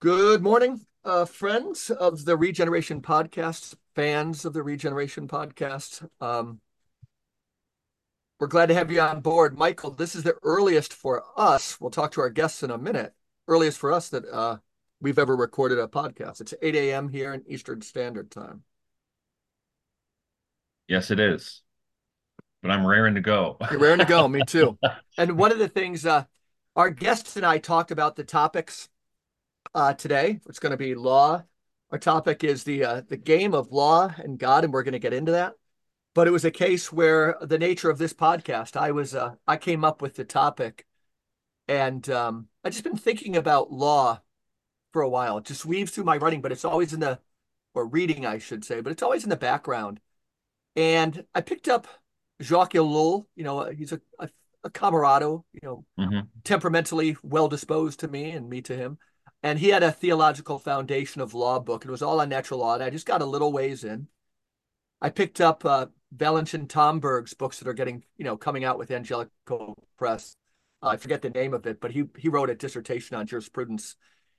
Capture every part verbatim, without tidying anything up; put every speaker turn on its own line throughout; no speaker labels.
Good morning, uh, friends of the Regeneration Podcast, fans of the Regeneration Podcast. Um, we're glad to have you on board. Michael, this is the earliest for us. We'll talk to our guests in a minute. Earliest for us that uh, we've ever recorded a podcast. It's eight a m here in Eastern Standard Time.
Yes, it is. But I'm raring to go.
You're raring to go. Me too. And one of the things uh, our guests and I talked about the topics uh, today. It's going to be law. Our topic is the uh, the game of law and God, and we're going to get into that. But it was a case where the nature of this podcast, I was uh, I came up with the topic, and um, I just been thinking about law for a while. It just weaves through my writing, but it's always in the or reading, I should say, but it's always in the background. And I picked up Jacques Ellul. You know, he's a a, a camarado. You know,
hmm
temperamentally well disposed to me and me to him. And he had a theological foundation of law book. It was all on natural law. And I just got a little ways in. I picked up uh, Valentin Tomberg's books that are getting, you know, coming out with Angelico Press. Uh, I forget the name of it, but he he wrote a dissertation on jurisprudence.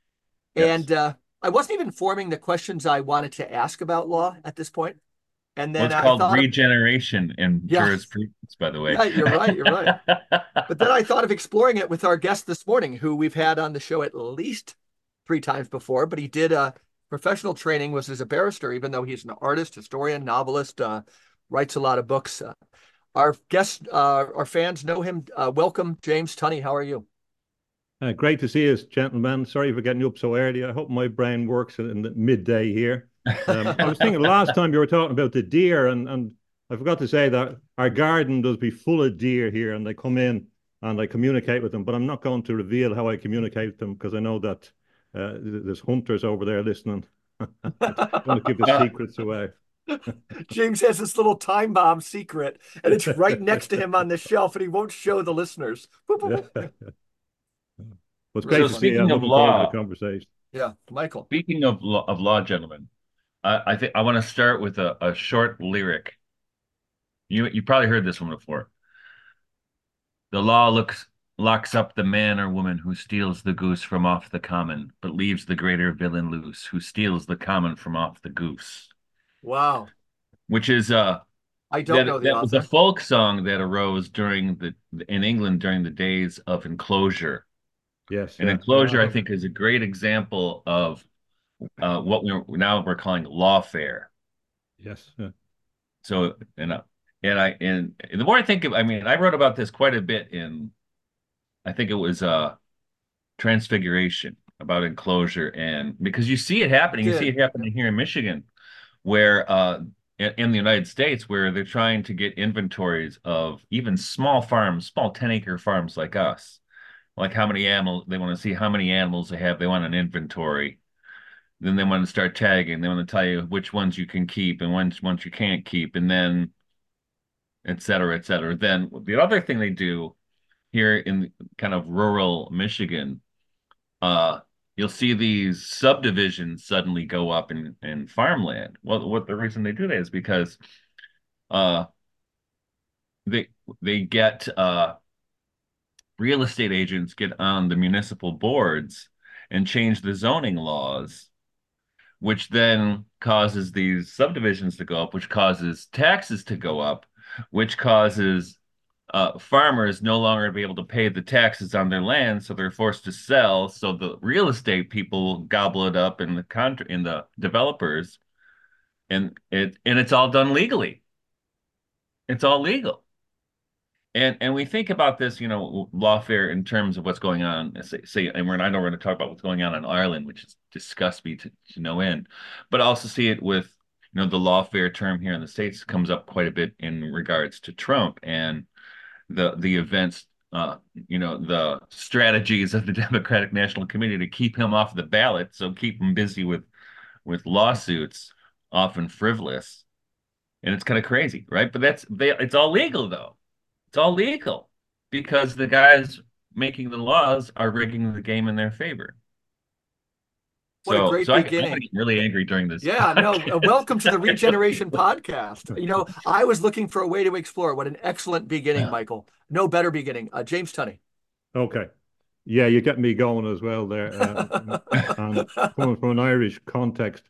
And
Yes.
uh, I wasn't even forming the questions I wanted to ask about law at this point. And
Well,
then
it's
I
called
thought of,
regeneration in
yeah,
jurisprudence, by the way.
yeah, you're right, you're right. But then I thought of exploring it with our guest this morning, who we've had on the show at least three times before, but he did a professional training, was as a barrister, even though he's an artist, historian, novelist, uh, writes a lot of books. Uh, our guests, uh, our fans know him. Uh, welcome, James Tunney. How are you?
Uh, great to see you, gentlemen. Sorry for getting you up so early. I hope my brain works in the midday here. Um, I was thinking last time you were talking about the deer, and, and I forgot to say that our garden does be full of deer here, and they come in and I communicate with them. But I'm not going to reveal how I communicate with them because I know that uh, there's hunters over there listening. I want to keep the
Uh,
secrets away.
James has this little time bomb secret, and it's right next to him on the shelf, and he won't show the listeners. Boop, boop, boop.
Yeah. Well, it's
Really
great
so
to see
funny.
you. I'm
speaking of
looking forward to the
law,
conversation.
Yeah, Michael.
speaking of law, of law, gentlemen, I, I think I want to start with a, a short lyric. You you probably heard this one before. The law looks locks up the man or woman who steals the goose from off the common, but leaves the greater villain loose, who steals the common from off the goose.
Wow.
Which is uh
I don't
that
know the
that was a
author.
folk song that arose during the in England during the days of enclosure.
Yes,
And
yeah, yeah.
enclosure, I think, is a great example of uh, what we're now we're calling lawfare.
Yes, yeah.
So, and uh, and I and the more I think of, I mean, I wrote about this quite a bit in, I think it was uh Transfiguration about enclosure, and because you see it
You
happening, you see
did.
it happening here in Michigan, where uh in, in the United States, where they're trying to get inventories of even small farms, small ten acre farms like us, like how many animals they want to see, how many animals they have. They want an inventory. Then they want to start tagging. They want to tell you which ones you can keep and which ones you can't keep, and then et cetera, et cetera. Then the other thing they do here in kind of rural Michigan, uh, you'll see these subdivisions suddenly go up in, in farmland. Well, what the reason they do that is because uh, they they get uh, real estate agents get on the municipal boards and change the zoning laws, which then causes these subdivisions to go up, which causes taxes to go up, which causes uh, farmers no longer to be able to pay the taxes on their land, so they're forced to sell. So the real estate people gobble it up, and the contra in the developers, and it and it's all done legally. It's all legal. And and we think about this, you know, lawfare in terms of what's going on. Say, say and we're I know we're going to talk about what's going on in Ireland, which is disgusts me to, to no end. But I also see it with, you know, the lawfare term here in the States comes up quite a bit in regards to Trump and the the events, uh, you know, the strategies of the Democratic National Committee to keep him off the ballot, so keep him busy with with lawsuits, often frivolous, and it's kind of crazy, right? But that's they, it's all legal though. It's all legal because the guys making the laws are rigging the game in their favor.
What a
So,
great
so I, I'm gonna
beginning.
get really angry during this
Yeah, no, uh, welcome to the
podcast.
Regeneration Podcast. You know, I was looking for a way to explore. What an excellent beginning, Michael. No better beginning. Uh, James Tunney.
Okay. Yeah, you get me going as well there. Uh, and coming from an Irish context,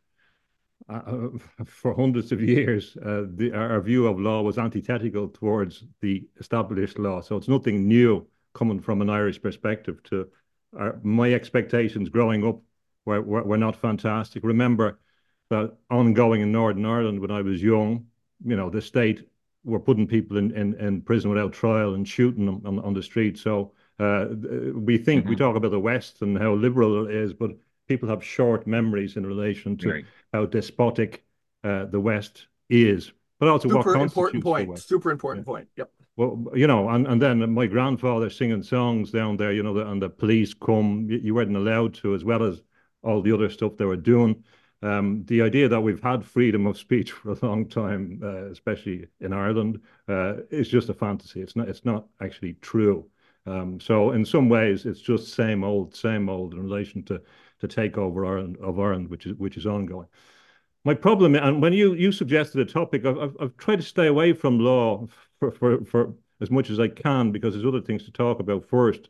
uh, for hundreds of years, uh, the, our view of law was antithetical towards the established law. So it's nothing new coming from an Irish perspective. To our, my expectations growing up were, were, were not fantastic. Remember that ongoing in Northern Ireland when I was young, you know, the state were putting people in, in, in prison without trial and shooting them on, on the street. So uh, we think, we
Mhm.
talk about the West and how liberal it is, but people have short memories in relation to
Right.
how despotic uh, the West is, but also what
Super important
constitutes the
point.
West.
Super
Yeah.
important point. Yep.
Well, you know, and, and then my grandfather singing songs down there, you know, the, and the police come, you, you weren't allowed to, as well as all the other stuff they were doing. Um, the idea that we've had freedom of speech for a long time, uh, especially in Ireland, uh, is just a fantasy. It's not. It's not actually true. Um, so in some ways, it's just same old, same old in relation to to takeover Ireland of Ireland, which is which is ongoing. My problem, and when you you suggested a topic, I've I've, I've tried to stay away from law for, for for as much as I can because there's other things to talk about first.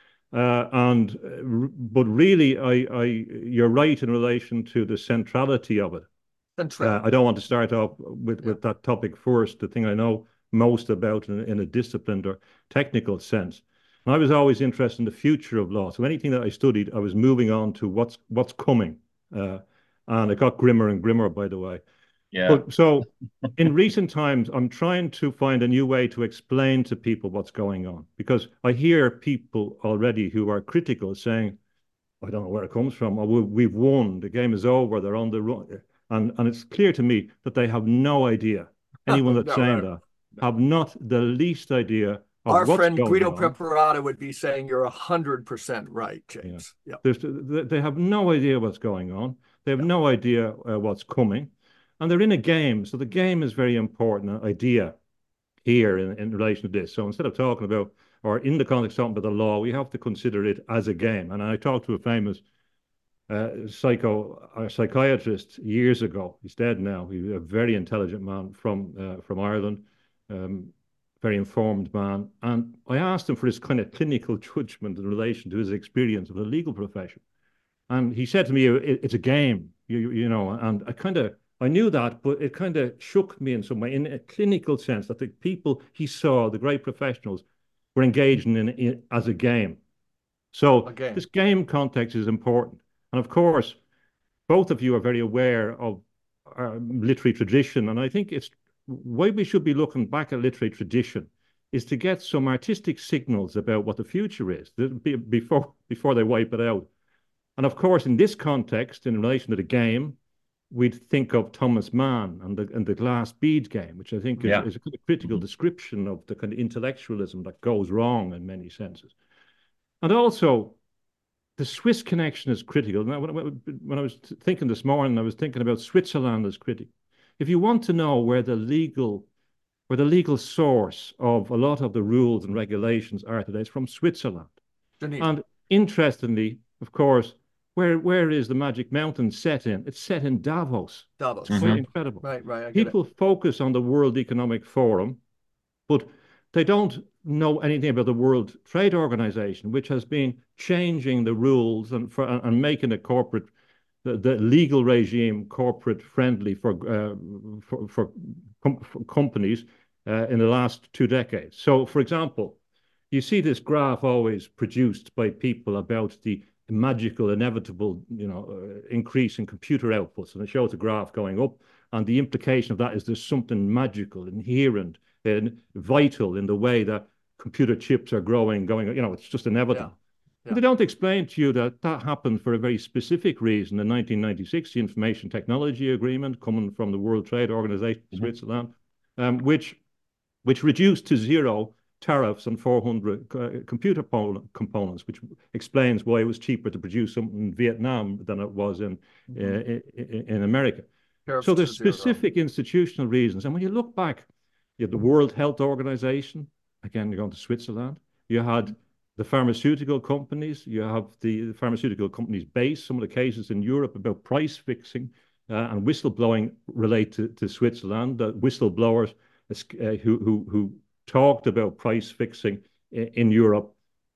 Uh, and uh, but really, I I you're right in relation to the centrality of it. Uh, I
Centrality.
don't want to start off with
Yeah.
with that topic first. The thing I know most about in, in a disciplined or technical sense. And I was always interested in the future of law. So anything that I studied, I was moving on to what's what's coming. Uh, and it got grimmer and grimmer, by the way.
Yeah.
But so in recent times, I'm trying to find a new way to explain to people what's going on because I hear people already who are critical saying, I don't know where it comes from, or we've won, the game is over, they're on the run. And, and it's clear to me that they have no idea. Anyone that's
No,
saying
no,
that
no.
have not the least idea of
Our
what's
friend
going
Guido
on.
Preparata would be saying you're a hundred percent right,
Yeah.
James. Yep.
There's, they have no idea what's going on. They have
Yep.
no idea uh, what's coming. And they're in a game. So the game is very important idea here in, in relation to this. So instead of talking about, or in the context of talking about the law, we have to consider it as a game. And I talked to a famous uh, psycho a psychiatrist years ago. He's dead now. He's a very intelligent man from uh, from Ireland, um, very informed man. And I asked him for his kind of clinical judgment in relation to his experience of the legal profession. And he said to me, it, "It's a game, you you know." And I kind of I knew that, but it kind of shook me in some way, in a clinical sense, that the people he saw, the great professionals, were engaging in, in as a game. So
Again.
this game context is important. And of course, both of you are very aware of our literary tradition. And I think it's why we should be looking back at literary tradition is to get some artistic signals about what the future is before, before they wipe it out. And of course, in this context, in relation to the game, we'd think of Thomas Mann and the, and the glass bead game, which I think is,
Yeah.
is a kind of critical
Mhm.
description of the kind of intellectualism that goes wrong in many senses. And also, the Swiss connection is critical. Now, when, when I was thinking this morning, I was thinking about Switzerland as critical. If you want to know where the legal, where the legal source of a lot of the rules and regulations are today, it's from Switzerland.
Geneva.
And interestingly, of course, where where is the Magic Mountain set in? It's set in Davos.
Davos.
It's quite
Mhm.
incredible.
Right, right. I get it.
People focus on the World Economic Forum, but they don't know anything about the World Trade Organization, which has been changing the rules and for, and making a corporate the, the legal regime corporate friendly for uh, for, for, com for companies uh, in the last two decades. So, for example, you see this graph always produced by people about the magical, inevitable, you know, uh, increase in computer outputs, and it shows a graph going up. And the implication of that is there's something magical, inherent, and vital in the way that computer chips are growing, going. You know, it's just inevitable.
Yeah.
But
Yeah.
they don't explain to you that that happened for a very specific reason. In nineteen ninety-six, the Information Technology Agreement, coming from the World Trade Organization,
Mhm.
Switzerland, um, which which reduced to zero tariffs on four hundred uh, computer components, which explains why it was cheaper to produce something in Vietnam than it was in uh, in, in America.
Tariffs
So
to
there's
zero.
specific institutional reasons. And when you look back, you have the World Health Organization, again, you're going to Switzerland, you had the pharmaceutical companies, you have the, the pharmaceutical companies base, some of the cases in Europe about price fixing uh, and whistleblowing relate to, to Switzerland, the whistleblowers uh, who, who, who talked about price fixing in, in Europe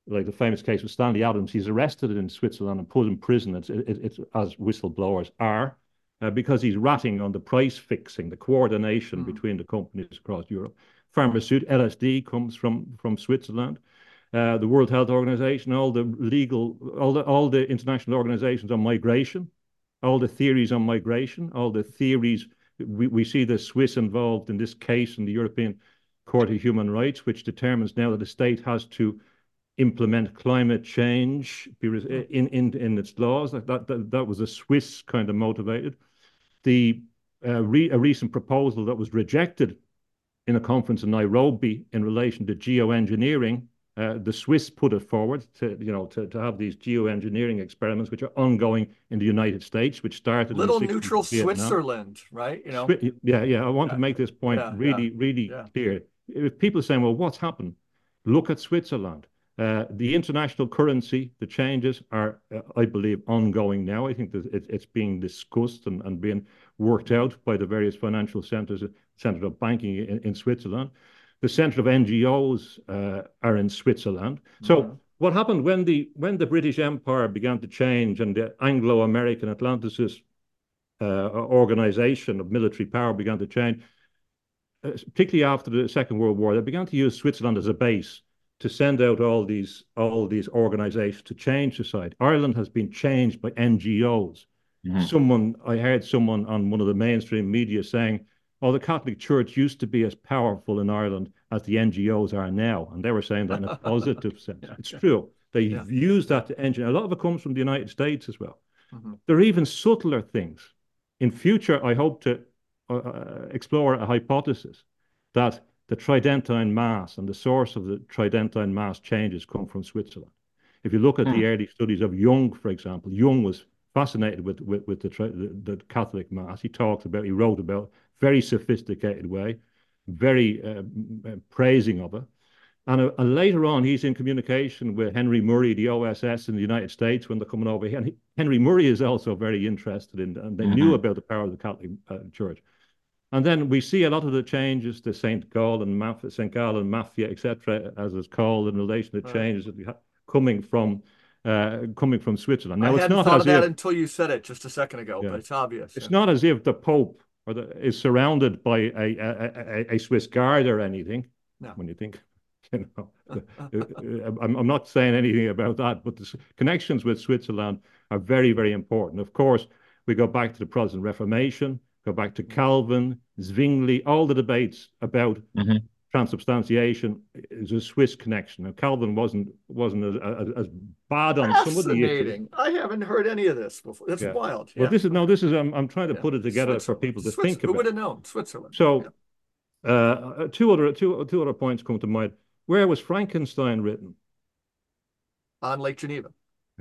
like the famous case with Stanley Adams, he's arrested in Switzerland and put in prison. It's, it, it's as whistleblowers are, uh, because he's ratting on the price fixing, the coordination mm. between the companies across Europe. Pharmaceutical L S D comes from from Switzerland. Uh, the World Health Organization, all the legal, all the all the international organizations on migration, all the theories on migration, all the theories. We, we see the Swiss involved in this case in the European Court of Human Rights, which determines now that the state has to implement climate change in in, in its laws. That, that that was a Swiss kind of motivated. The uh, re, a recent proposal that was rejected in a conference in Nairobi in relation to geoengineering. Uh, the Swiss put it forward to, you know, to, to have these geoengineering experiments, which are ongoing in the United States, which started
little
in
neutral Switzerland, right? You know,
yeah, yeah. I want yeah. to make this point yeah, really, yeah, really yeah. clear. If people are saying, "Well, what's happened?" Look at Switzerland. Uh, the international currency, the changes are, uh, I believe, ongoing now. I think that it, it's being discussed and, and being worked out by the various financial centers, centers of banking in, in Switzerland. The center of N G Os uh, are in Switzerland. So mm-hmm. what happened when the when the British Empire began to change and the Anglo-American Atlanticist uh, organization of military power began to change, uh, particularly after the Second World War, they began to use Switzerland as a base to send out all these all these organizations to change society. Ireland has been changed by N G Os. Mm-hmm. Someone I heard someone on one of the mainstream media saying, "Oh, the Catholic Church used to be as powerful in Ireland as the N G Os are now." And they were saying that in a positive sense. Yeah, it's yeah. true. They yeah. used that to engineer. A lot of it comes from the United States as well. Mm-hmm. There are even subtler things. In future, I hope to uh, explore a hypothesis that the Tridentine Mass and the source of the Tridentine Mass changes come from Switzerland. If you look at mm. the early studies of Jung, for example, Jung was fascinated with, with, with the, the, the Catholic Mass. He talked about, he wrote about very sophisticated way, very uh, praising of it. And, uh, and later on, he's in communication with Henry Murray, the O S S in the United States when they're coming over here. And he, Henry Murray is also very interested in, and they mm-hmm. knew about the power of the Catholic uh, Church. And then we see a lot of the changes to Saint Gallen, Mafia, Saint Gallen Mafia, et cetera, as it's called, in relation to right. changes that we have coming from uh, coming from Switzerland. Now,
I
it's
hadn't
not
thought
as
of that
if,
until you said it just a second ago, yeah. but it's obvious.
It's
yeah.
not as if the Pope or the, is surrounded by a, a, a, a Swiss Guard or anything.
No.
When you think, you know, I'm, I'm not saying anything about that, but the connections with Switzerland are very, very important. Of course, we go back to the Protestant Reformation, go back to Calvin, Zwingli, all the debates about mm-hmm. transubstantiation is a Swiss connection. Now, Calvin wasn't wasn't as, as, as bad on some of the issues.
I haven't heard any of this before. That's yeah. wild.
Yeah. Well, this is no. This is I'm I'm trying to yeah. put it together for people to think about.
Who would have known? Switzerland.
So, yeah. uh, two other two two other points come to mind. Where was Frankenstein written?
On Lake Geneva.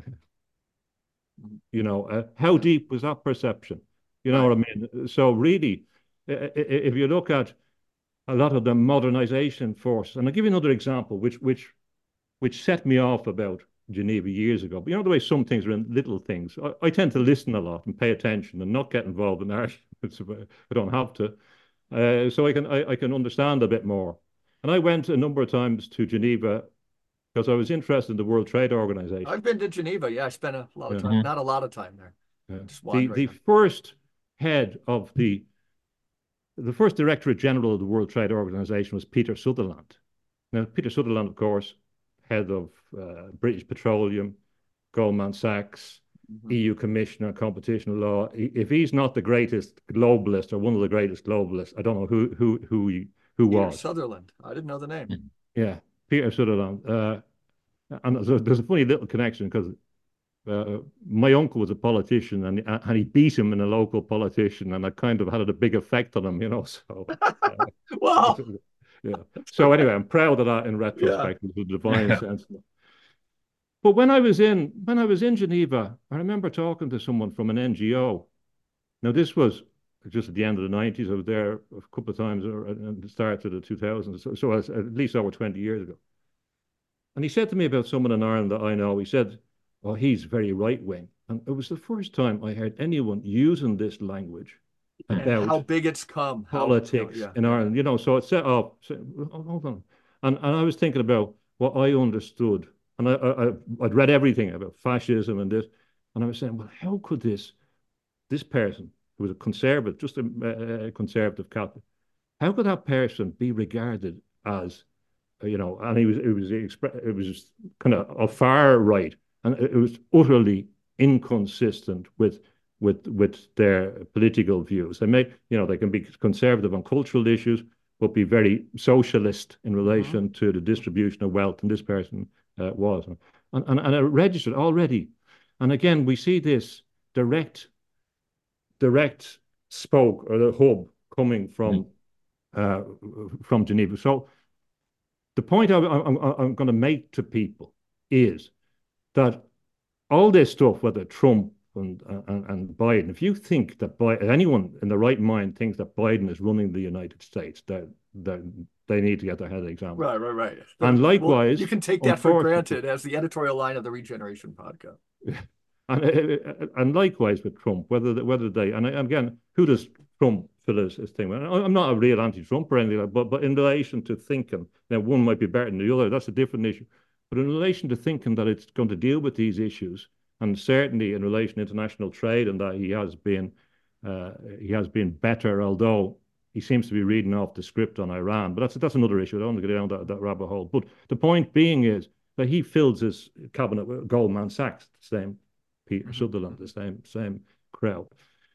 You know, uh, how deep was that perception? You know right. what I mean? So really, if you look at a lot of the modernization force, and I'll give you another example, which which which set me off about Geneva years ago. But you know the way some things are in little things. I, I tend to listen a lot and pay attention and not get involved in arguments if I don't have to, uh, so I can I, I can understand a bit more. And I went a number of times to Geneva because I was interested in the World Trade Organization.
I've been to Geneva. Yeah, I spent a lot of time, yeah. not a lot of time there.
Yeah. Just the the first head of the the first Directorate General of the World Trade Organization was Peter Sutherland. Now, Peter Sutherland, of course, head of uh, British Petroleum, Goldman Sachs, mm-hmm. E U Commissioner, Competition Law. If he's not the greatest globalist or one of the greatest globalists, I don't know who who who he, who
Peter
was.
Sutherland. I didn't know the name.
Yeah, Peter Sutherland. Uh, and there's a, there's a funny little connection because Uh, my uncle was a politician, and and he beat him in a local politician, and it kind of had a big effect on him, you know. So, uh,
wow.
Yeah. So anyway, I'm proud of that in retrospect, yeah. with the divine sense. But when I was in when I was in Geneva, I remember talking to someone from an N G O. Now this was just at the end of the nineties. I was there a couple of times at the start of the two thousands, so, so at least over twenty years ago. And he said to me about someone in Ireland that I know. He said, "Well, he's very right-wing." And it was the first time I heard anyone using this language about
how big it's come.
Politics how, yeah. in Ireland. You know, so it set up, so, hold on. And, and I was thinking about what I understood And I, I, I'd read everything about fascism and this, and I was saying, well, how could this this person who was a conservative, just a, a conservative Catholic, how could that person be regarded as, you know, and he was it was it was kind of a far right, and it was utterly inconsistent with with with their political views. They may, you know, they can be conservative on cultural issues, but be very socialist in relation mm-hmm. to the distribution of wealth, and this person uh, was, and, and and it registered already. And again, we see this direct direct spoke or the hub coming from mm-hmm. uh, from Geneva. So the point I, I'm, I'm going to make to people is that all this stuff, whether Trump and, and, and Biden, if you think that Biden, anyone in the right mind thinks that Biden is running the United States, that they need to get their head examined.
Right, right, right.
And likewise,
well, you can take that for granted as the editorial line of the Regeneration podcast.
And, and likewise with Trump, whether whether they and again, who does Trump fill his, his thing with? I'm not a real anti-Trump or anything like that, but but in relation to thinking, now one might be better than the other, that's a different issue. But in relation to thinking that it's going to deal with these issues, and certainly in relation to international trade, and that he has been uh, he has been better, although he seems to be reading off the script on Iran. But that's that's another issue. I don't want to go down that, that rabbit hole. But the point being is that he fills his cabinet with Goldman Sachs, the same Peter Sutherland, the same same crowd.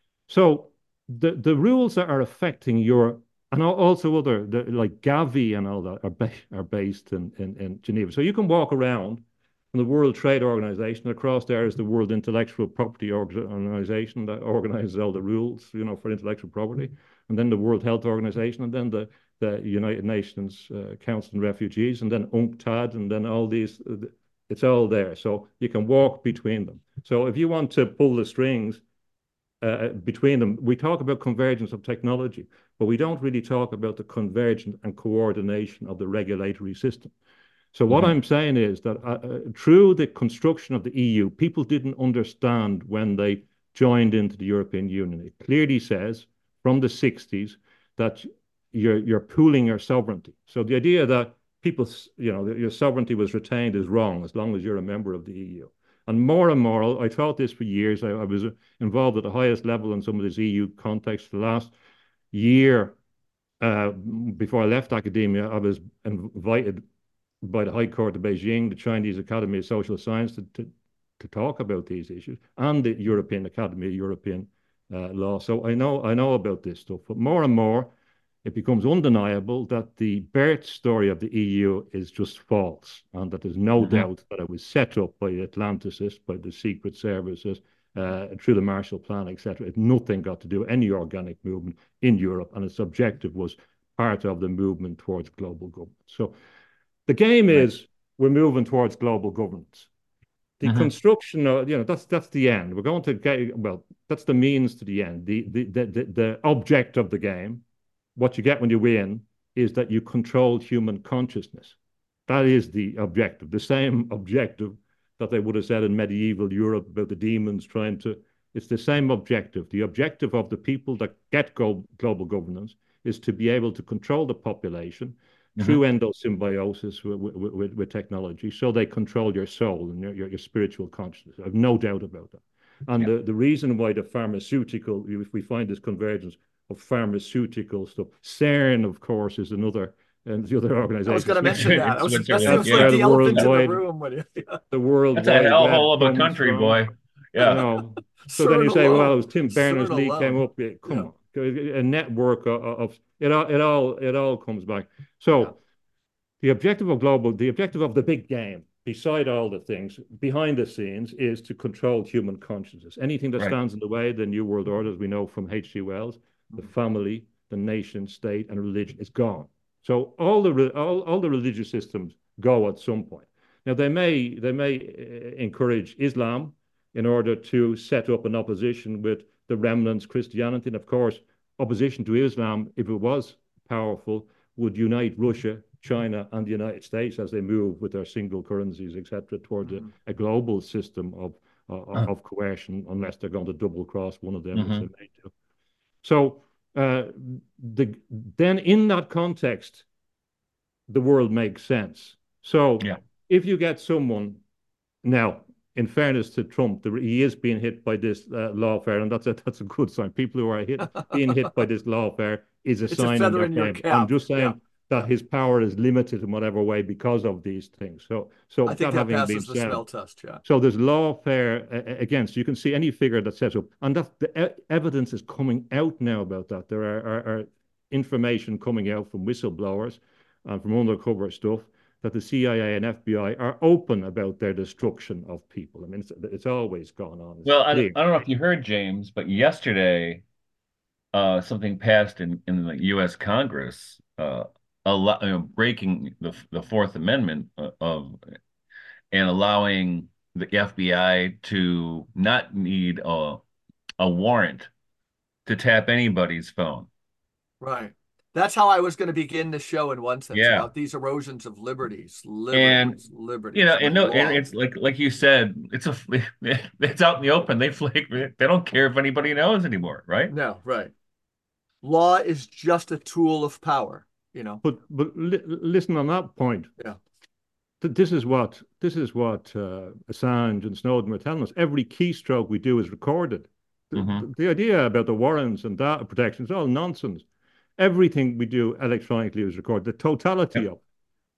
So the the rules that are affecting your and also other the, like Gavi and all that are ba are based in, in in Geneva. So you can walk around in the World Trade Organization. Across there is the World Intellectual Property Organization that organizes all the rules, you know, for intellectual property, and then the World Health Organization, and then the the United Nations uh, Council on Refugees, and then UNCTAD, and then all these. Uh, It's all there, so you can walk between them. So if you want to pull the strings uh, between them, we talk about convergence of technology, but we don't really talk about the convergence and coordination of the regulatory system. So what mm-hmm. I'm saying is that uh, uh, through the construction of the E U, people didn't understand when they joined into the European Union. It clearly says from the sixties that you're, you're pooling your sovereignty. So the idea that people, you know, your sovereignty was retained is wrong as long as you're a member of the E U. And more and more, I thought this for years. I, I was involved at the highest level in some of this E U context. The last year, uh, before I left academia, I was invited by the High Court of Beijing, the Chinese Academy of Social Science, to, to, to talk about these issues, and the European Academy of European uh, Law. So I know, I know about this stuff, but more and more, it becomes undeniable that the birth story of the E U is just false, and that there's no mm-hmm. doubt that it was set up by the Atlanticists, by the secret services, uh, through the Marshall Plan, et cetera. It nothing got to do with any organic movement in Europe, and its objective was part of the movement towards global governance. So the game right. is we're moving towards global governance. The mm-hmm. construction of, you know, that's that's the end. We're going to get, well, that's the means to the end. The, the, the, the, the object of the game, what you get when you win, is that you control human consciousness. That is the objective, the same objective that they would have said in medieval Europe about the demons trying to, it's the same objective. The objective of the people that get go, global governance is to be able to control the population mm-hmm. through endosymbiosis with, with, with, with technology, so they control your soul and your, your, your spiritual consciousness. I have no doubt about that. And yeah. the, the reason why the pharmaceutical, if we find this convergence of pharmaceutical stuff. CERN, of course, is another, and the other organization. I
was going to mention that. I was, that seems
yeah.
like the, the elephant in the room. When you, yeah.
The world.
That's a hellhole of a country, from, boy. Yeah. You know,
so then you say, alone. well, it was Tim Berners-Lee came up. Yeah, come yeah. on, a network of, of it. All, it all, it all comes back. So, yeah. the objective of global, the objective of the big game, beside all the things behind the scenes, is to control human consciousness. Anything that right. stands in the way, the New World Order, as we know from H G Wells. The family, the nation, state, and religion is gone. So all the all, all the religious systems go at some point. Now they may they may uh, encourage Islam in order to set up an opposition with the remnants Christianity, and of course opposition to Islam, if it was powerful, would unite Russia, China, and the United States as they move with their single currencies, et cetera, toward mm-hmm. a, a global system of uh, uh-huh. of coercion, unless they're going to double cross one of them, mm-hmm. as they may do. So uh, the, then in that context, the world makes sense. So yeah. if you get someone now, in fairness to Trump, the, he is being hit by this uh, lawfare, and that's a that's a good sign. People who are hit, being hit by this lawfare is a
It's a
sign in
feather
their
in your
game. I'm
cap.
just saying
Yeah.
that
Yeah.
his power is limited in whatever way because of these things. So, so
I think
that
that
having been
passes the
said,
smell test. Yeah.
so there's lawfare uh, against. You can see any figure that says up, and that the e evidence is coming out now about that. There are, are, are information coming out from whistleblowers and from undercover stuff that the C I A and F B I are open about their destruction of people. I mean, it's, it's always gone on. It's
Well, I,
clear.
I don't know if you heard, James, but yesterday uh, something passed in, in the U S Congress, uh, a lot, you know, breaking the the Fourth Amendment of and allowing the F B I to not need a a warrant to tap anybody's phone.
Right. That's how I was going to begin the show in one sense
Yeah.
about these erosions of liberties,
And
liberties, liberties.
you know, and
with
no,
law.
and it's like like you said, it's a it's out in the open. They flake. They don't care if anybody knows anymore, right?
No, right. Law is just a tool of power, you know.
But but li listen on that point.
Yeah.
Th this is what this is what uh, Assange and Snowden were telling us. Every keystroke we do is recorded. The,
Mm-hmm.
the idea about the warrants and data protection is all nonsense. Everything we do electronically is recorded. The totality
Yep.
of it.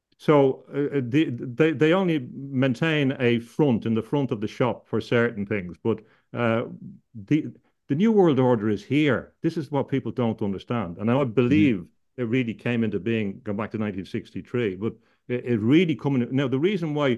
So uh, they, they they only maintain a front in the front of the shop for certain things, but uh, the the new world order is here. This is what people don't understand, and I
Mm-hmm.
believe it really came into being going back to nineteen sixty-three. But it, it really coming now. The reason why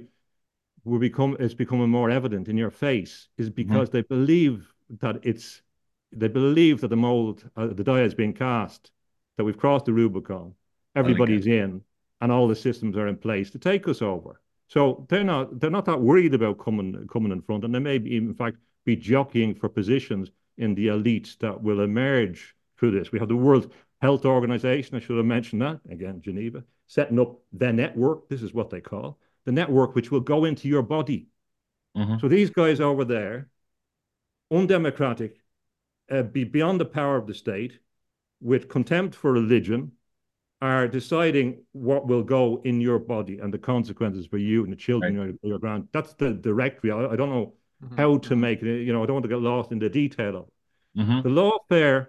we become it's becoming more evident in your face is
Mm-hmm.
because they believe that it's they believe that the mold, uh, the die has been cast, that we've crossed the Rubicon, everybody's in, and all the systems are in place to take us over. So they're not they're not that worried about coming coming in front, and they may be, in fact, be jockeying for positions in the elites that will emerge through this. We have the World Health Organization, I should have mentioned that, again, Geneva, setting up the network. This is what they call the network, which will go into your body.
Mm-hmm.
So these guys over there, undemocratic, uh, be beyond the power of the state, with contempt for religion, are deciding what will go in your body and the consequences for you and the children
Right.
or your grand. That's the directory. I, I don't know
Mm-hmm.
how to
Mm-hmm.
make it. You know, I don't want to get lost in the detail of it.
Mm-hmm.
The lawfare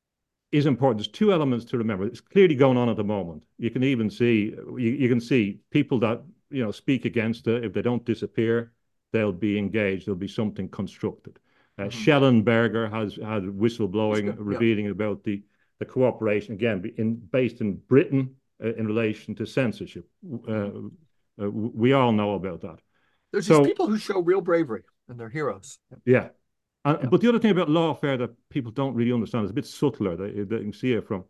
is important. There's two elements to remember. It's clearly going on at the moment. You can even see you, you can see people that you know speak against it. If they don't disappear, they'll be engaged. There'll be something constructed. Uh,
Mm-hmm.
Schellenberger has had whistleblowing
Yeah.
revealing about the the cooperation again in based in Britain uh, in relation to censorship. Uh, uh, we all know about that.
There's
So
these people who show real bravery and they're heroes.
yeah. And,
Yeah.
but the other thing about lawfare that people don't really understand is a bit subtler. They, they can see it from.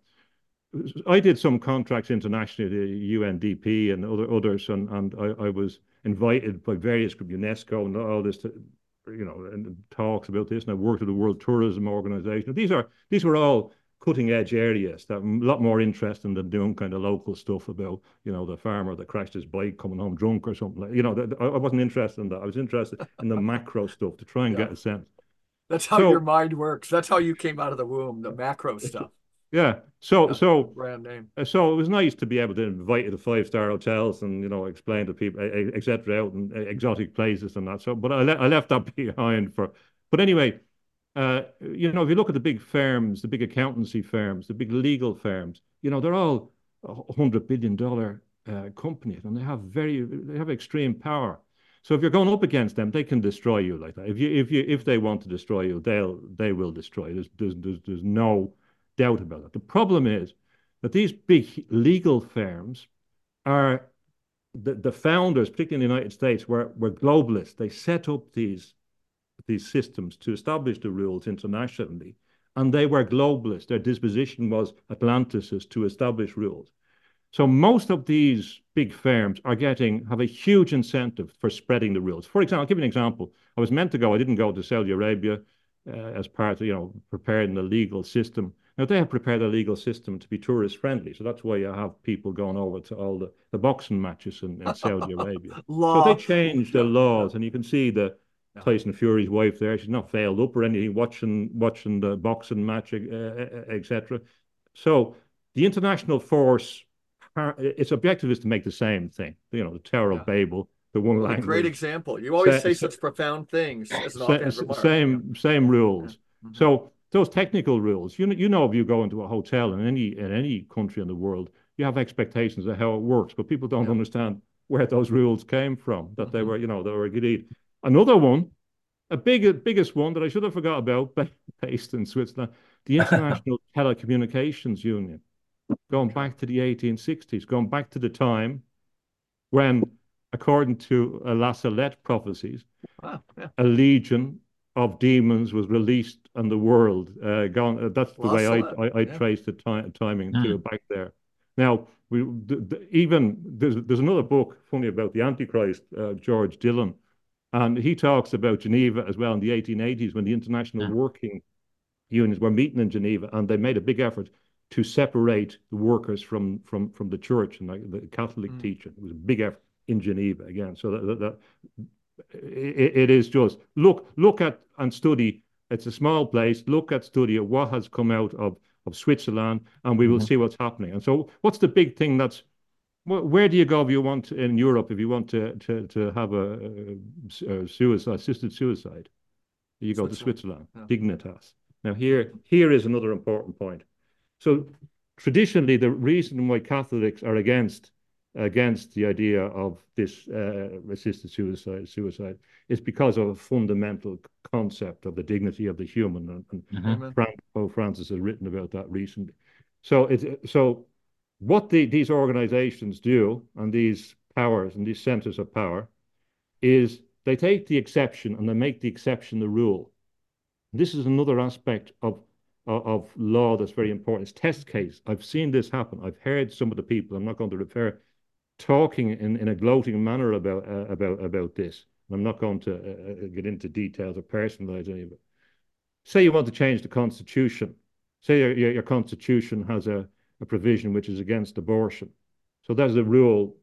I did some contracts internationally, the U N D P and other others, and and I, I was invited by various groups, UNESCO and all this, to, you know, and talks about this. And I worked with the World Tourism Organization. These are these were all cutting edge areas that are a lot more interesting than doing kind of local stuff about, you know, the farmer that crashed his bike coming home drunk or something like. You know, I wasn't interested in that. I was interested in the macro stuff to try and
Yeah.
get a sense.
That's how
So-
your mind works. That's how you came out of the womb, the macro stuff.
Yeah. So
Yeah.
so
Brand name.
so it was nice to be able to invite you to five star hotels and you know explain to people et cetera out in exotic places and that. So, but I, le I left that behind for. But anyway, uh, you know, if you look at the big firms, the big accountancy firms, the big legal firms, you know, they're all hundred billion dollar uh, companies, and they have very they have extreme power. So if you're going up against them, they can destroy you like that. If you if you if they want to destroy you, they'll they will destroy you. There's there's there's, there's no doubt about it. The problem is that these big legal firms are the, the founders, particularly in the United States, were were globalists. They set up these these systems to establish the rules internationally, and they were globalists. Their disposition was Atlanticist to establish rules. So most of these big firms are getting have a huge incentive for spreading the rules. For example, I'll give you an example. I was meant to go. I didn't go to Saudi Arabia uh, as part of, you know, preparing the legal system. Now, they have prepared a legal system to be tourist friendly. So that's why you have people going over to all the, the boxing matches in, in Saudi Arabia.
Law.
So they changed the laws, and you can see the
Yeah.
Tyson Fury's wife there. She's not failed up or anything, watching watching the boxing match, uh, et cetera. So the international force, its objective is to make the same thing. You know, the Tower
Yeah.
of Babel, the one
What a great
language.
example. You always
Sa
say
sa
such profound things as an
sa
offhand remark.
same same rules.
Yeah. Mm-hmm.
So those technical rules, you know, you know, if you go into a hotel in any in any country in the world, you have expectations of how it works, but people don't
Yeah.
understand where those rules came from. That
Mm-hmm.
they were, you know, they were agreed. Another one, a big biggest one that I should have forgot about, based in Switzerland, the International Telecommunications Union, going
Okay.
back to the eighteen sixties, going back to the time when, according to uh, La Salette prophecies,
wow. Yeah.
a legion of demons was released on the world. Uh, gone, uh, that's the
La
way I,
Salette.
I, I
Yeah.
traced the time, timing
Mm.
to it back there. Now, we the, the, even there's, there's another book, funny, about the Antichrist, uh, George Dillon, and he talks about Geneva as well in the eighteen eighties when the international
Mm.
working unions were meeting in Geneva, and they made a big effort to separate the workers from from from the church and the, the Catholic
Mm.
teaching. It was a big effort in Geneva again. So that, that, that it, it is just look look at and study. It's a small place. Look at study at what has come out of of Switzerland, and we will
Mm-hmm.
see what's happening. And so, what's the big thing that's where do you go if you want to, in Europe if you want to to to have a, a, a suicide assisted suicide? You go to Switzerland,
yeah.
Dignitas. Now here here is another important point. So traditionally, the reason why Catholics are against against the idea of this uh, assisted suicide suicide is because of a fundamental concept of the dignity of the human, and, and
Mm-hmm.
Frank, Pope Francis has written about that recently. So it so what the, these organizations do, and these powers and these centers of power, is they take the exception and they make the exception the rule. This is another aspect of of, of law that's very important. It's test case. I've seen this happen. I've heard some of the people, I'm not going to refer, talking in, in a gloating manner about uh, about about this. I'm not going to uh, get into details or personalize any of it. Say you want to change the constitution. Say your, your, your constitution has a, a provision which is against abortion. So there's a rule,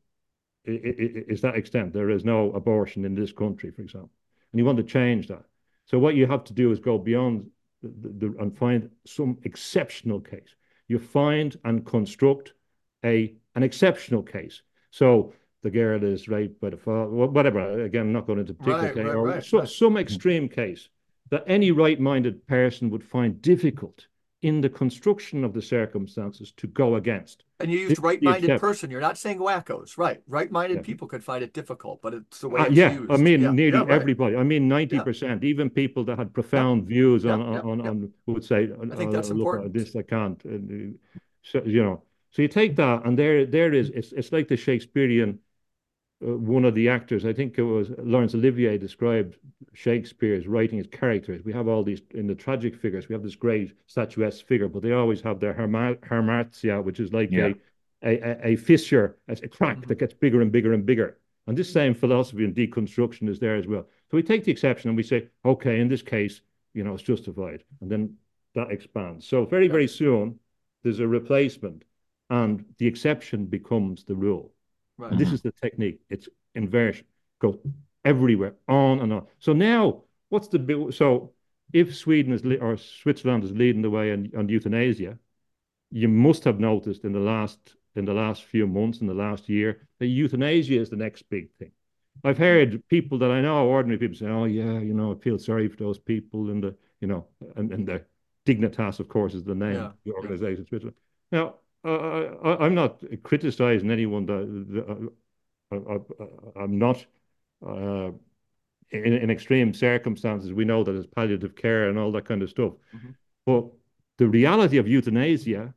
is that extent. There is no abortion in this country, for example. And you want to change that. So what you have to do is go beyond the, the, the, and find some exceptional case. You find and construct a an exceptional case. So the girl is raped by the father, whatever. Again, I'm not going into particular
Right,
case,
right,
or
right,
so,
right.
some extreme case that any right-minded person would find difficult in the construction of the circumstances to go against.
And you used right-minded person. You're not saying wackos, right? Right-minded yeah. people could find it difficult, but it's the way it's
uh, yeah,
used.
I mean,
yeah.
nearly
yeah, right.
everybody. I mean, ninety percent. Yeah. Even people that had profound yeah. views on, yeah. on,
yeah.
on, who would say,
I think that's
uh,
important.
Look, this I can't. Uh, so, you know, so you take that, and there, there is. It's, it's like the Shakespearean. Uh, one of the actors, I think it was Laurence Olivier, described Shakespeare's writing as characters. We have all these in the tragic figures. We have this great statuesque figure, but they always have their hamartia, which is like yeah. a, a a fissure, a crack mm-hmm. that gets bigger and bigger and bigger. And this same philosophy and deconstruction is there as well. So we take the exception and we say, okay, in this case, you know, it's justified, and then that expands. So very yeah. very soon there's a replacement, and the exception becomes the rule. Right. This is the technique. It's inversion. Go everywhere, on and on. So now, what's the big? So if Sweden is or Switzerland is leading the way on, on euthanasia, you must have noticed in the last in the last few months, in the last year, that euthanasia is the next big thing. I've heard people that I know, ordinary people, say, "Oh yeah, you know, I feel sorry for those people," and the you know, and, and the Dignitas, of course, is the name yeah. of the organization, yeah. Switzerland. Now. Uh, I, I'm not criticizing anyone that, that uh, I, I'm not uh, in, in extreme circumstances. We know that there's palliative care and all that kind of stuff. Mm-hmm. But the reality of euthanasia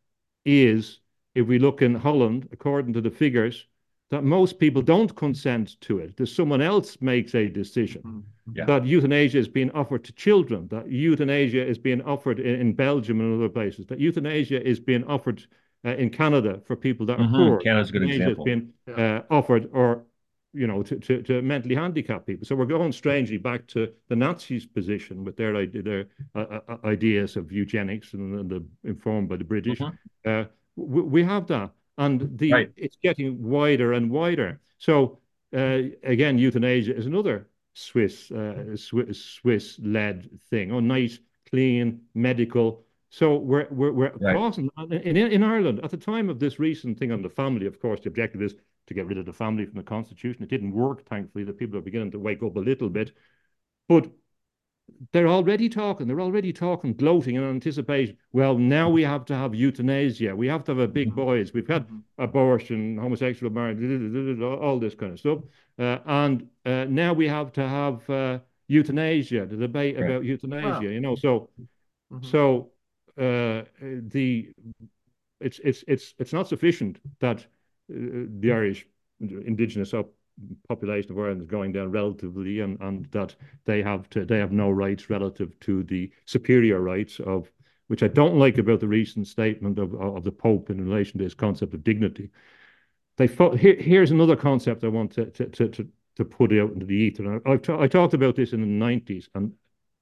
is, if we look in Holland, according to the figures, that most people don't consent to it. That someone else makes a decision. Mm-hmm. yeah. That euthanasia is being offered to children. That euthanasia is being offered in, in Belgium and other places. That euthanasia is being offered Uh, in Canada for people that are mm-hmm. poor.
Canada's a good example.
Been yeah. uh, offered, or you know, to, to, to mentally handicapped people. So we're going strangely back to the Nazis' position with their their uh, uh, ideas of eugenics and, and the informed by the British. Mm-hmm. uh, we, we have that, and the right. it's getting wider and wider. So uh, again, euthanasia is another Swiss uh, Swiss Swiss-led thing. Oh, nice, clean, medical. So we're we're we're right. crossing in in Ireland at the time of this recent thing on the family. Of course, the objective is to get rid of the family from the Constitution. It didn't work, thankfully. The people are beginning to wake up a little bit. But they're already talking, they're already talking, gloating in anticipation. Well, now we have to have euthanasia. We have to have a big boys. We've had abortion, homosexual marriage, all this kind of stuff. Uh, and uh, now we have to have uh, euthanasia, the debate right. about euthanasia, wow. you know. So, mm-hmm. so uh, the it's it's it's it's not sufficient that uh, the Irish indigenous up population of Ireland is going down relatively, and, and that they have to they have no rights relative to the superior rights of, which I don't like about the recent statement of of the Pope in relation to this concept of dignity. They here, here's another concept I want to to to to put out into the ether. And I've I talked about this in the nineties, and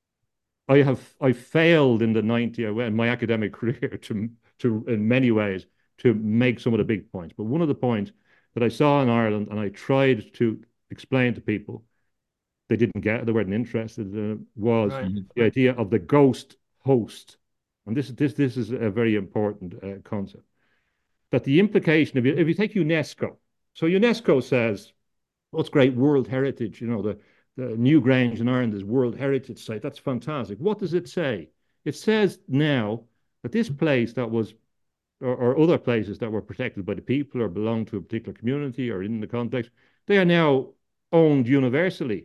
I have I failed in the nineties in my academic career to to in many ways to make some of the big points. But one of the points that I saw in Ireland, and I tried to explain to people, they didn't get it, they weren't interested in it, was right. the idea of the ghost host. And this, this, this is a very important uh, concept. That the implication, of if you take UNESCO, so UNESCO says, what's great, World Heritage, you know, the, the Newgrange in Ireland is World Heritage Site, that's fantastic. What does it say? It says now that this place that was Or, or other places that were protected by the people or belonged to a particular community or in the context, they are now owned universally.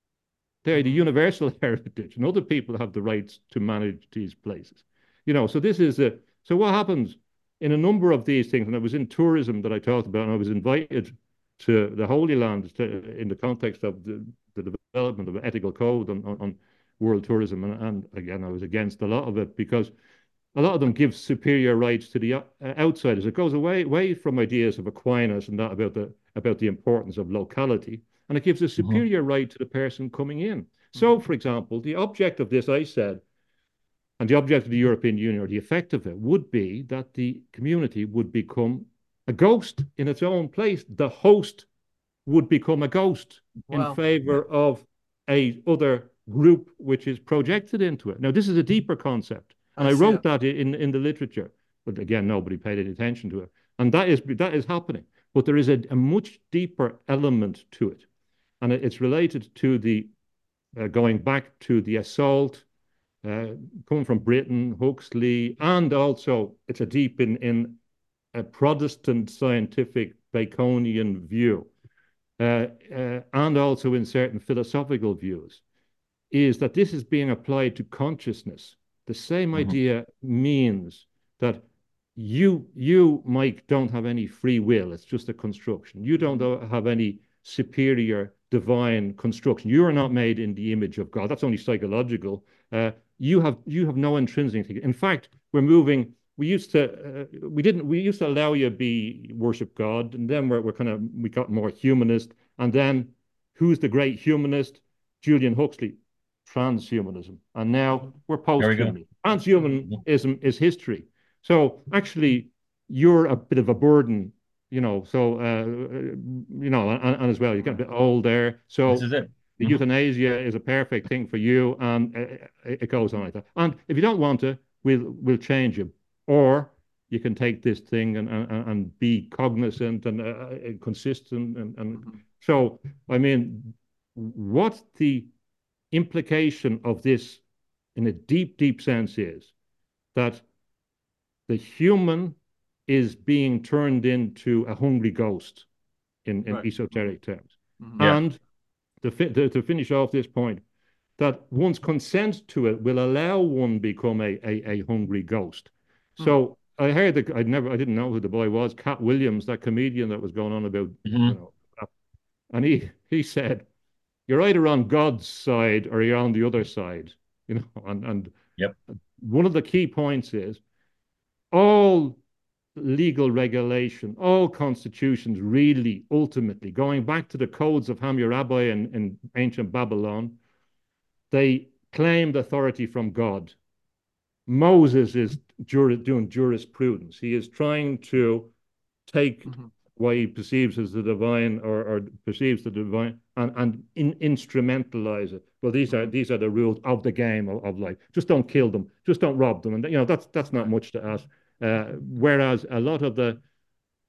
They are the universal heritage, and other people have the rights to manage these places. You know, so this is a, so what happens in a number of these things, and I was in tourism that I talked about, and I was invited to the Holy Land to, in the context of the, the development of an ethical code on, on, on world tourism, and, and again, I was against a lot of it because a lot of them give superior rights to the outsiders. It goes away, away from ideas of Aquinas and that about the about the importance of locality, and it gives a superior mm-hmm. right to the person coming in. Mm-hmm. So, for example, the object of this, I said, and the object of the European Union, or the effect of it, would be that the community would become a ghost in its own place. The host would become a ghost wow. in favor of a other group which is projected into it. Now, this is a deeper concept. And I, I wrote it. that in, in the literature, but again, nobody paid any attention to it. And that is that is happening. But there is a, a much deeper element to it. And it, it's related to the, uh, going back to the assault, uh, coming from Britain, Huxley, and also it's a deep in, in a Protestant scientific Baconian view, uh, uh, and also in certain philosophical views, is that this is being applied to consciousness. The same mm-hmm. idea means that you, you, Mike, don't have any free will. It's just a construction. You don't have any superior divine construction. You are not made in the image of God. That's only psychological. Uh, you have you have no intrinsic. In fact, we're moving. We used to uh, we didn't we used to allow you to be worship God, and then we're we're kind of we got more humanist. And then who's the great humanist? Julian Huxley. Transhumanism, and now we're post-humanism. Transhumanism is history. So actually, you're a bit of a burden, you know. So uh, you know, and, and as well, you get a bit old there. So
this is it.
The euthanasia is a perfect thing for you, and uh, it goes on like that. And if you don't want to, we'll we'll change you, or you can take this thing and and, and be cognizant and uh, consistent, and and mm-hmm. so I mean, what the implication of this in a deep, deep sense is that the human is being turned into a hungry ghost in, in right. esoteric terms. Mm-hmm. And to, fi to, to finish off this point, that one's consent to it will allow one become a, a, a hungry ghost. Mm-hmm. So I heard that I never, I didn't know who the boy was, Cat Williams, that comedian that was going on about, mm-hmm. you know, and he, he said, you're either on God's side or you're on the other side, you know. And and
yep.
one of the key points is all legal regulation, all constitutions, really, ultimately, going back to the codes of Hammurabi in, in ancient Babylon, they claimed authority from God. Moses is jur doing jurisprudence. He is trying to take mm-hmm. what he perceives as the divine, or, or perceives the divine, and, and in, instrumentalize it. Well, these are these are the rules of the game of, of life. Just don't kill them. Just don't rob them. And you know, that's that's not much to ask. Uh, whereas a lot of the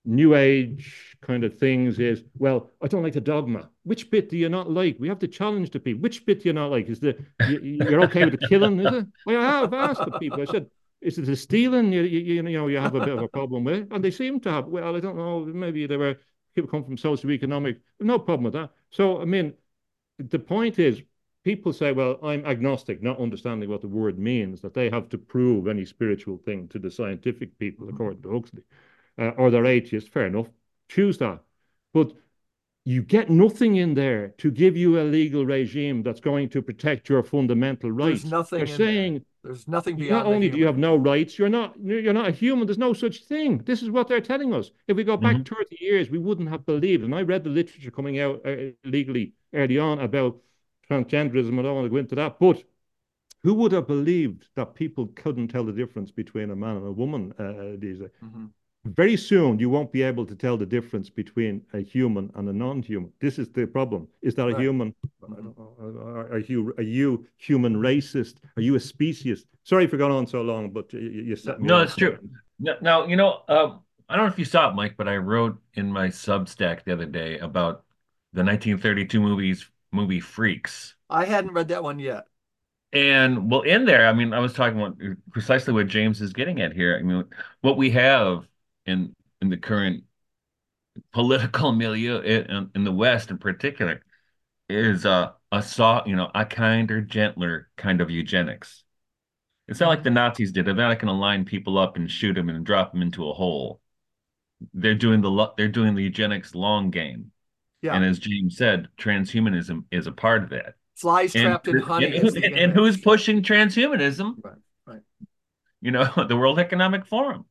new age kind of things is, well, I don't like the dogma. Which bit do you not like? We have to challenge the people. Which bit do you not like? Is the you, you're okay with the killing? Is it? Well, I have asked the people. I said, is it the stealing? You, you, you know, you have a bit of a problem with, and they seem to have. Well, I don't know. Maybe they were people come from socioeconomic. No problem with that. So, I mean, the point is, people say, well, I'm agnostic, not understanding what the word means, that they have to prove any spiritual thing to the scientific people, according to Huxley, uh, or they're atheists. Fair enough. Choose that. But you get nothing in there to give you a legal regime that's going to protect your fundamental rights.
There's nothing
They're
in
saying
there. There's nothing beyond
not only
the
do you have no rights, you're not you're not a human. There's no such thing. This is what they're telling us. If we go back
Mhm.
thirty years, we wouldn't have believed. And I read the literature coming out uh, legally early on about transgenderism. I don't want to go into that, but who would have believed that people couldn't tell the difference between a man and a woman uh, these days?
Mhm.
Very soon you won't be able to tell the difference between a human and a non-human. This is the problem. Is that a
Right.
human?
Mhm.
Are, are you are you human racist? Are you a speciesist? Sorry for going on so long, but you, you set me
No,
off.
it's true. No- Now, you know, uh, I don't know if you saw it, Mike, but I wrote in my Substack the other day about the nineteen thirty-two movies, movie Freaks.
I hadn't read that one yet.
And well, in there, I mean, I was talking about precisely what James is getting at here. I mean, what we have in in the current political milieu in, in the West, in particular, is a a soft, you know, a kinder, gentler kind of eugenics. It's not like the Nazis did. They're not going to line people up and shoot them and drop them into a hole. They're doing the lo- they're doing the eugenics long game.
Yeah.
And as James said, transhumanism is a part of that.
Flies
And
trapped in honey
and,
is the
and who's
image.
pushing transhumanism?
Right. Right.
You know, the World Economic Forum.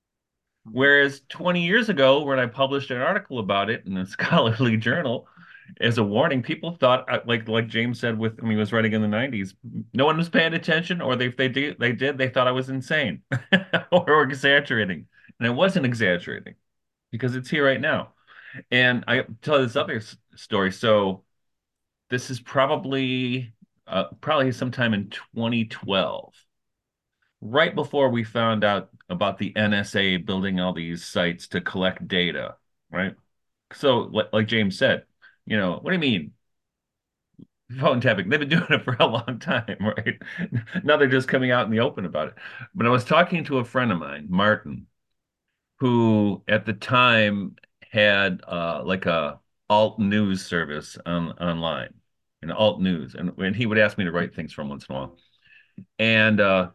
Whereas twenty years ago, when I published an article about it in a scholarly journal, as a warning, people thought, uh, like like James said with when he was writing in the nineties, no one was paying attention, or they, if they did, they did, they thought I was insane or exaggerating. And I wasn't exaggerating because it's here right now. And I tell this other s- story. So this is probably uh, probably sometime in twenty twelve, right before we found out about the N S A building all these sites to collect data, right? So, like, like James said, you know, what do you mean? Phone tapping. They've been doing it for a long time, right? Now they're just coming out in the open about it. But I was talking to a friend of mine, Martin, who at the time had uh, like a alt news service on online, an alt news, and, and he would ask me to write things from once in a while. And uh,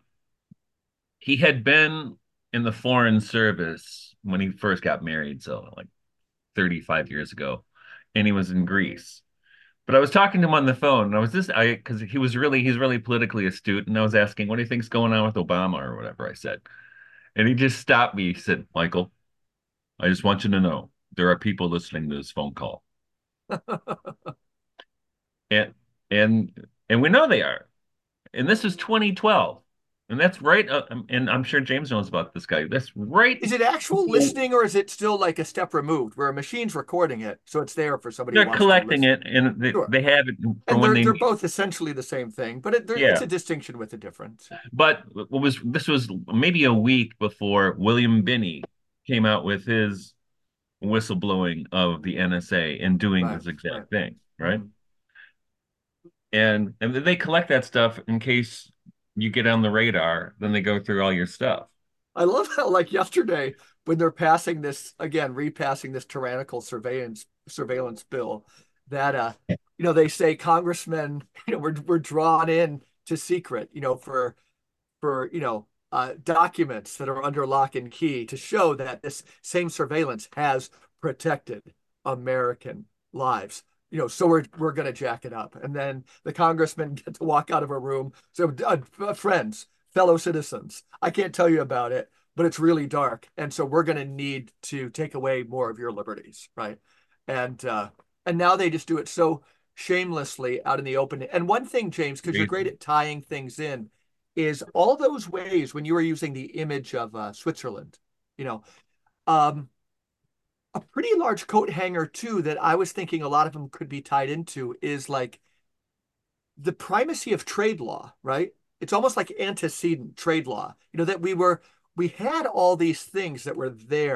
he had been in the foreign service when he first got married, so like thirty-five years ago, and he was in Greece. But I was talking to him on the phone, and I was just I because he was really he's really politically astute, and I was asking, "What do you think's going on with Obama?" or whatever I said, and he just stopped me. He said, "Michael, I just want you to know there are people listening to this phone call, and and and we know they are." And this is twenty twelve, and that's right. Uh, um, and I'm sure James knows about this guy. That's right.
Is it actual listening, or is it still like a step removed where a machine's recording it, so it's there for somebody who
They're
wants to
collecting
listen?
it, and they,
Sure.
they have it for
And
when
they're
they
they're
need.
both essentially the same thing, but it, there, it's
Yeah.
a distinction with a difference.
But what was this was maybe a week before William Binney came out with his whistleblowing of the N S A and doing
Right,
this exact
right.
thing, right?
Mhm.
And and they collect that stuff in case you get on the radar, then they go through all your stuff.
I love how, like yesterday, when they're passing this again, repassing this tyrannical surveillance surveillance bill, that uh, you know, they say congressmen, you know, we're we're drawn in to secret, you know, for for you know uh, documents that are under lock and key to show that this same surveillance has protected American lives. You know, so we're we're gonna jack it up, and then the congressmen get to walk out of a room. So, uh, friends, fellow citizens, I can't tell you about it, but it's really dark, and so we're gonna need to take away more of your liberties, right? And uh, and now they just do it so shamelessly out in the open. And one thing, James, because you're great at tying things in, is all those ways when you were using the image of uh, Switzerland, you know, um, a pretty large coat hanger too that I was thinking a lot of them could be tied into is like the primacy of trade law, right? It's almost like antecedent trade law, you know, that we were, we had all these things that were there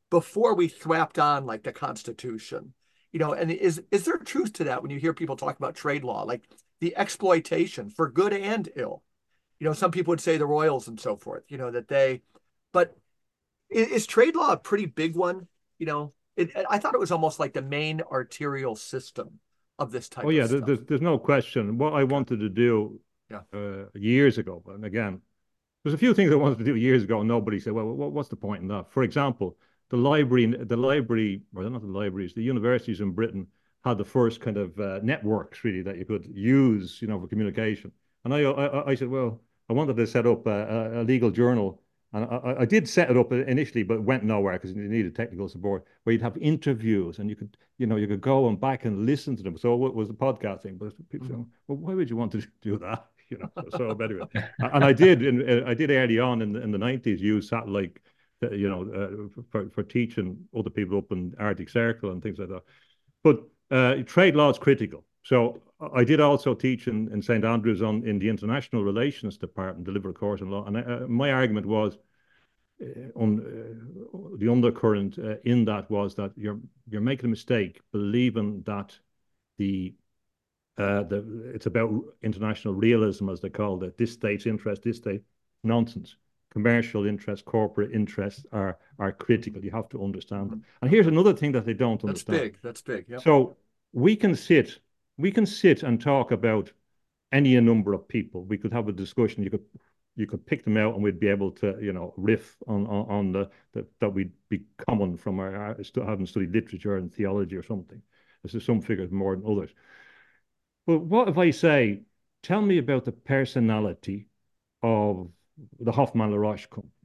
before we thwapped on like the Constitution. You know, and is is there truth to that when you hear people talk about trade law, like the exploitation for good and ill? You know, some people would say the royals and so forth, you know, that they, but is, is trade law a pretty big one? You know, it, I thought it was almost like the main arterial system of this type
Oh
of
yeah,
stuff.
there's there's no question. What I wanted to do
yeah.
uh, years ago, and again, there's a few things I wanted to do years ago, and nobody said, well, what's the point in that? For example, the library, the library, or not the libraries, the universities in Britain had the first kind of uh, networks really that you could use, you know, for communication. And I, I, I said, well, I wanted to set up a, a legal journal, and I, I did set it up initially, but it went nowhere because you needed technical support. Where you'd have interviews, and you could, you know, you could go and back and listen to them. So it was the podcasting, but people mm-hmm. saying, well, why would you want to do that? You know, so anyway, and I did, in, I did early on in the, in the nineties use satellite, you know, uh, for for teaching other people up in Arctic Circle and things like that. But uh, trade law is critical. So I did also teach in, in Saint Andrews on in the International Relations Department, deliver a course in law, and uh, my argument was uh, on uh, the undercurrent uh, in that was that you're you're making a mistake believing that the Uh, the, it's about international realism, as they call it. This state's interest, this state, nonsense. Commercial interests, corporate interests are are critical. You have to understand them. And here's another thing that they don't
That's
understand.
big. That's big. Yep.
So we can sit, we can sit and talk about any number of people. We could have a discussion. You could you could pick them out, and we'd be able to, you know, riff on on, on the, the that we'd be common from our, our having studied literature and theology or something. This is some figures more than others. But what if I say, tell me about the personality of the Hoffmann-La Roche company?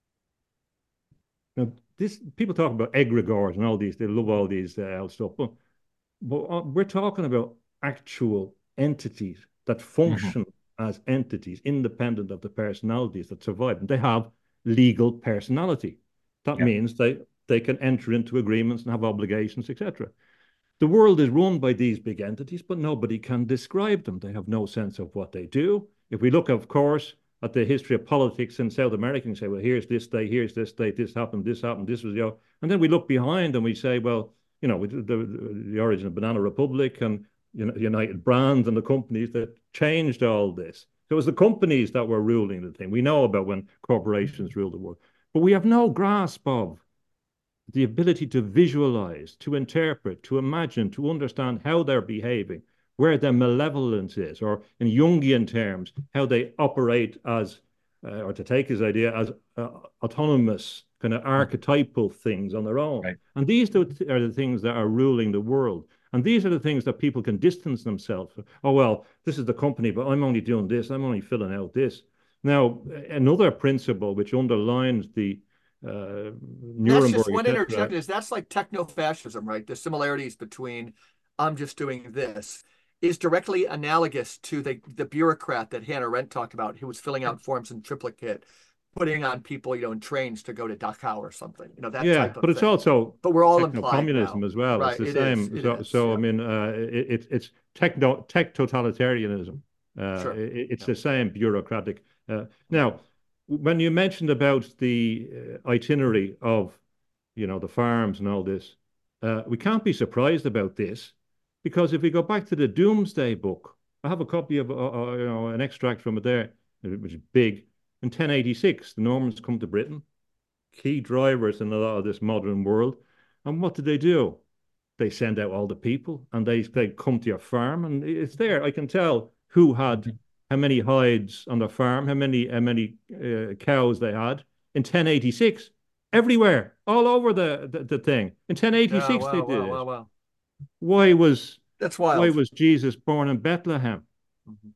Now, this people talk about egregores and all these, they love all these uh, stuff, but, but uh, we're talking about actual entities that function mm-hmm. as entities, independent of the personalities that survive. And they have legal personality. That yeah. means they, they can enter into agreements and have obligations, et cetera. The world is run by these big entities, but nobody can describe them. They have no sense of what they do. If we look, of course, at the history of politics in South America and say, well, here's this state, here's this state, this happened, this happened, this was, you know, and then we look behind and we say, well, you know, the, the, the origin of Banana Republic and you know, United Brands and the companies that changed all this. So it was the companies that were ruling the thing. We know about when corporations rule the world, but we have no grasp of the ability to visualize, to interpret, to imagine, to understand how they're behaving, where their malevolence is, or in Jungian terms, how they operate as, uh, or to take his idea, as uh, autonomous, kind of archetypal things on their own. Right. And these are the things that are ruling the world. And these are the things that people can distance themselves from. Oh, well, this is the company, but I'm only doing this. I'm only filling out this. Now, another principle which underlines the uh, Nuremberg,
that's just one interjection is that's like techno-fascism, right? The similarities between I'm just doing this is directly analogous to the, the bureaucrat that Hannah Arendt talked about, who was filling out forms in triplicate, putting on people, you know, in trains to go to Dachau or something, you know, that
yeah,
type of
but it's
thing.
also
but we're all implied
communism
now.
as well.
Right,
it's the
it
same.
Is,
so,
is,
so
yeah.
I mean, uh, it, it's techno tech totalitarianism. Uh,
sure.
it, it's
yeah.
the same bureaucratic. Uh, now, when you mentioned about the uh, itinerary of, you know, the farms and all this, uh, we can't be surprised about this, because if we go back to the Doomsday Book, I have a copy of, uh, uh, you know, an extract from it there, which is big. In ten eighty-six, the Normans come to Britain, key drivers in a lot of this modern world. And what do they do? They send out all the people, and they, they come to your farm, and it's there. I can tell who had how many hides on their farm, how many how many uh, cows they had in ten eighty-six. Everywhere, all over the, the, the thing. In ten eighty-six,
yeah, wow,
they did
wow,
it.
wow, wow.
Why was
That's wild.
Why was Jesus born in Bethlehem?
Mm-hmm.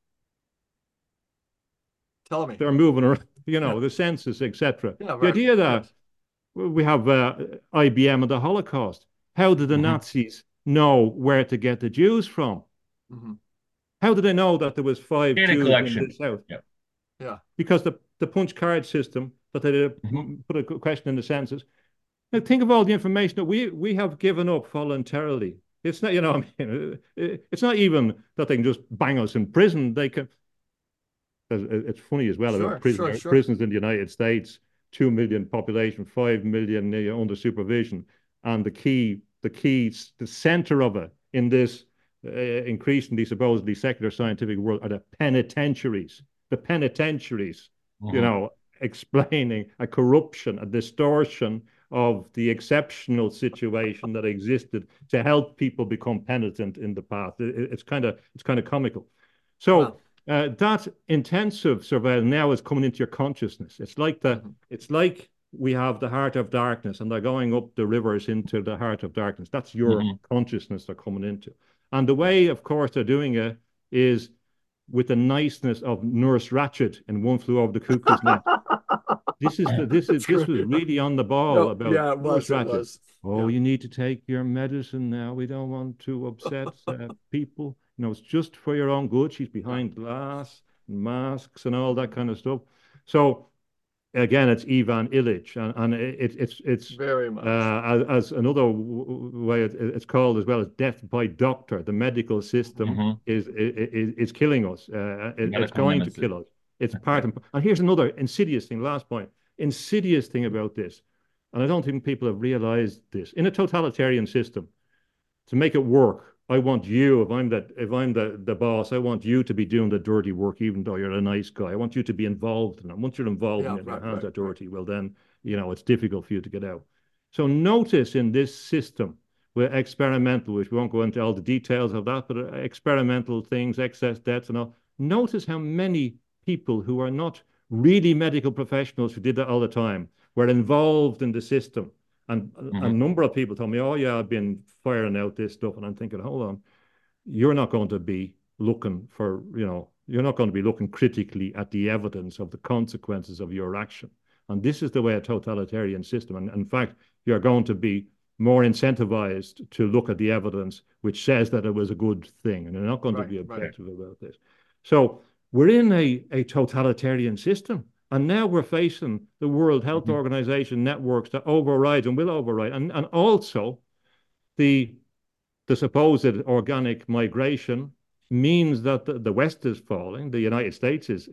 Tell me.
They're moving around, you know, yeah. the census, et cetera.
Yeah, right.
The idea that
yes.
we have uh, I B M and the Holocaust. How did the mm-hmm. Nazis know where to get the Jews from?
Mm-hmm.
How did they know that there was five
Data
Jews
collection.
in this house?
Yeah. yeah.
Because the, the punch card system that they did mm-hmm. put a question in the census. Now think of all the information that we we have given up voluntarily. It's not, you know, I mean, it's not even that they can just bang us in prison. They can. It's funny as well
sure,
about prison,
sure, sure.
prisons in the United States. two million population, five million uh, under supervision. And the key, the key, the center of it in this uh, increasingly supposedly secular scientific world are the penitentiaries. The penitentiaries, mm-hmm. you know, explaining a corruption, a distortion of the exceptional situation that existed to help people become penitent in the past. It, it's kind of it's kind of comical. So. Wow. Uh, that intensive surveillance now is coming into your consciousness. It's like the, mm-hmm. it's like we have the heart of darkness, and they're going up the rivers into the heart of darkness. That's your mm-hmm. consciousness they're coming into, and the way, of course, they're doing it is with the niceness of Nurse Ratched in One Flew Over the Cuckoo's Nest. This is the, this is this was really on the ball no, about
yeah, it was,
Nurse Ratched.
It was.
Oh,
yeah.
you need to take your medicine now. We don't want to upset uh, people. You know, it's just for your own good. She's behind glass and masks and all that kind of stuff. So, again, it's Ivan Illich, and, and it, it's it's
very much
uh, as, as another way it, it's called as well as death by doctor. The medical system mm-hmm. is, is is killing us. Uh, it, it's going nemesis. to kill us. It's part of. And here's another insidious thing. Last point. Insidious thing about this, and I don't think people have realized this. In a totalitarian system, to make it work, I want you, if I'm the if I'm the, the boss, I want you to be doing the dirty work, even though you're a nice guy. I want you to be involved in it. Once you're involved yeah, in it, right, your hands right, are dirty, right. well then, you know, it's difficult for you to get out. So notice in this system, with experimental, which we won't go into all the details of that, but experimental things, excess deaths and all, notice how many people who are not really medical professionals who did that all the time were involved in the system. And mm-hmm. a number of people told me, oh, yeah, I've been firing out this stuff. And I'm thinking, hold on, you're not going to be looking for, you know, you're not going to be looking critically at the evidence of the consequences of your action. And this is the way a totalitarian system. And in fact, you're going to be more incentivized to look at the evidence which says that it was a good thing. And you're not going right, to be objective right. about this. So we're in a, a totalitarian system. And now we're facing the World Health mm-hmm. Organization networks that override and will override. And, and also the, the supposed organic migration means that the, the West is falling. The United States is,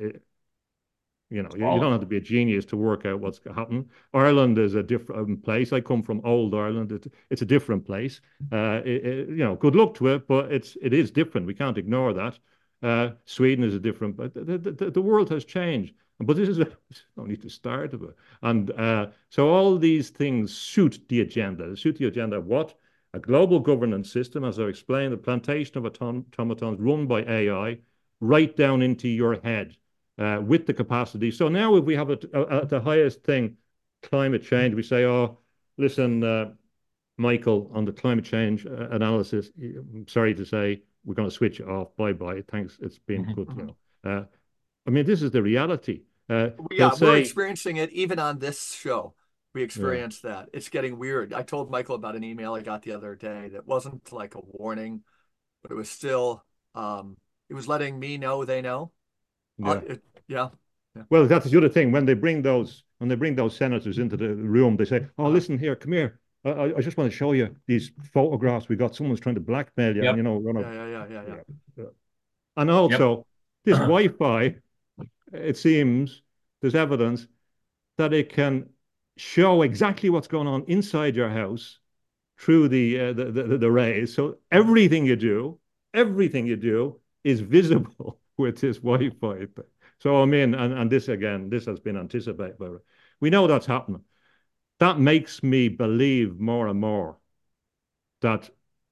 you know, you, you don't have to be a genius to work out what's happening. Ireland is a different place. I come from old Ireland. It's, it's a different place. Uh, it, it, you know, good luck to it, but it's, it is different. We can't ignore that. Uh, Sweden is a different, but the, the, the world has changed. But this is a, only the start of it. And uh, so all these things suit the agenda. They suit the agenda of what? A global governance system, as I explained, the plantation of automatons run by A I, right down into your head uh, with the capacity. So now if we have it at the highest thing, climate change, we say, oh, listen, uh, Michael, on the climate change uh, analysis, I'm sorry to say, we're going to switch it off. Bye-bye. Thanks. It's been mm-hmm. good. You know. Uh, I mean, this is the reality. Uh,
yeah, say, we're experiencing it even on this show. We experienced yeah. that. It's getting weird. I told Michael about an email I got the other day that wasn't like a warning, but it was still, um, it was letting me know they know.
Yeah.
Uh, it, yeah. yeah.
Well, that's the other thing. When they bring those, when they bring those senators into the room, they say, "Oh, listen here, come here. I, I just want to show you these photographs we got. Someone's trying to blackmail you.
Yep.
And, you know, run
yeah, yeah, yeah, yeah, yeah,
yeah. And also, yep. this Wi-Fi, it seems there's evidence that it can show exactly what's going on inside your house through the, uh, the, the the rays. So everything you do, everything you do is visible with this Wi-Fi. So I'm in, and, and this again, this has been anticipated. We know that's happening. That makes me believe more and more that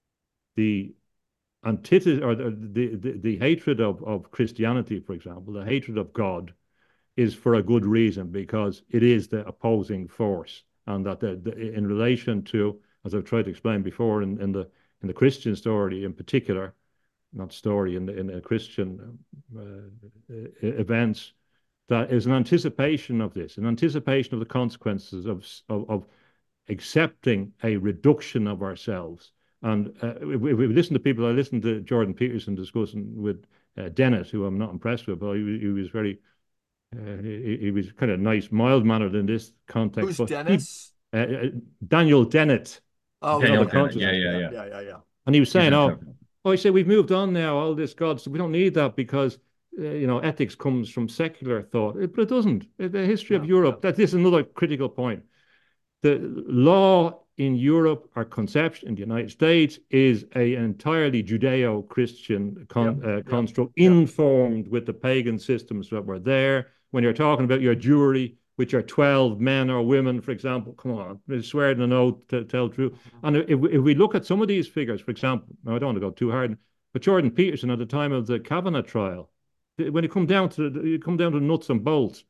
the antithesis or the, the, the, the hatred of, of Christianity, for example, the hatred of God, is for a good reason, because it is the opposing force. And that the, the, in relation to, as I've tried to explain before, in, in the in the Christian story in particular, not story, in the, in the Christian uh, events, that is an anticipation of this, an anticipation of the consequences of, of, of accepting a reduction of ourselves. And uh, we, we listen to people, I listened to Jordan Peterson discussing with uh, Dennett, who I'm not impressed with, but he, he was very, uh, he, he was kind of nice, mild-mannered in this context.
Who's
but
Dennis?
He, uh, Daniel Dennett.
Oh,
Daniel
yeah,
Dennett. Yeah, yeah, yeah,
yeah, yeah, yeah.
And he was saying, oh, oh, I say, we've moved on now, all this God, so we don't need that, because uh, you know, ethics comes from secular thought, it, but it doesn't. The history
Yeah,
of Europe,
yeah.
that is another critical point. The law in Europe, or conception in the United States, is a, an entirely Judeo-Christian con,
Yep,
uh,
yep,
construct,
yep.
informed with the pagan systems that were there. When you're talking about your jury, which are twelve men or women, for example, come on, they swear in an oath to tell the truth.
Mhm.
And if, if we look at some of these figures, for example, now I don't want to go too hard, but Jordan Peterson at the time of the Kavanaugh trial, when it come down to you come down to nuts and bolts,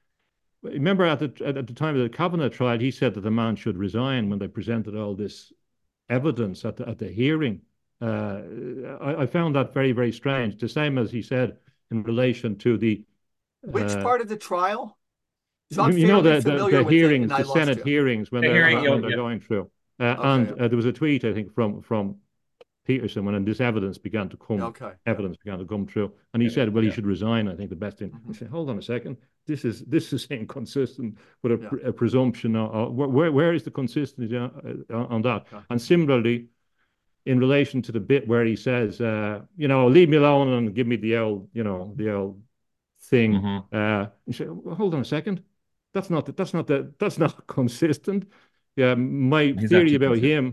remember at the at the time of the Kavanaugh trial, he said that the man should resign when they presented all this evidence at the at the hearing. Uh, I, I found that very, very strange. The same as he said in relation to the
Which
uh,
part of the trial? So I'm
you, you know
fairly
the, the
familiar
the
with it, and
hearings,
I
the
lost
Senate
you.
hearings when
The
they're
hearing,
Uh-huh.
you
when
know,
they're
yeah.
going through. Uh,
Okay.
and uh, there was a tweet, I think, from from Peterson when this evidence began to come,
Okay.
evidence began to come through, and he
Yeah,
said, "Well, he
yeah.
should resign." I think the best thing.
Mhm.
I said, "Hold on a second. This is this is inconsistent with a,
Yeah.
pr- a presumption. Of, of- where where is the consistency on, on that?"
Okay.
And similarly, in relation to the bit where he says, uh, "You know, leave me alone and give me the old, you know, the old thing."
Hmm.
Uh, you say, well, "Hold on a second. That's not that's not the that's not consistent." Yeah, my
He's not
theory
too
about
consistent.
him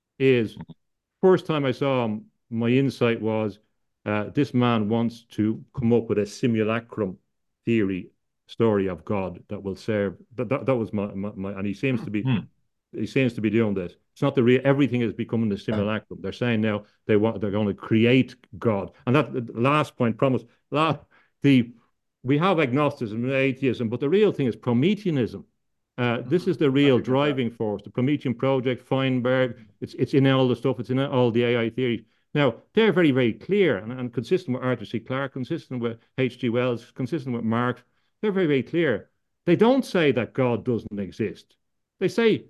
is first time I saw him, my insight was uh, this man wants to come up with a simulacrum theory story of God that will serve. That that, that was my, my, my and he seems to be
Hmm.
he seems to be doing this. It's not the real. Everything is becoming the simulacrum. They're saying now they want they're going to create God. And that the last point, promise. Last, the we have agnosticism and atheism, but the real thing is Prometheanism. Uh, this is the
I
real
agree with that.
driving force. The Promethean project, Feinberg. It's it's in all the stuff. It's in all the A I theories. Now they're very very clear and, and consistent with Arthur C. Clarke, consistent with H G. Wells, consistent with Marx. They're very very clear. They don't say that God doesn't exist. They say,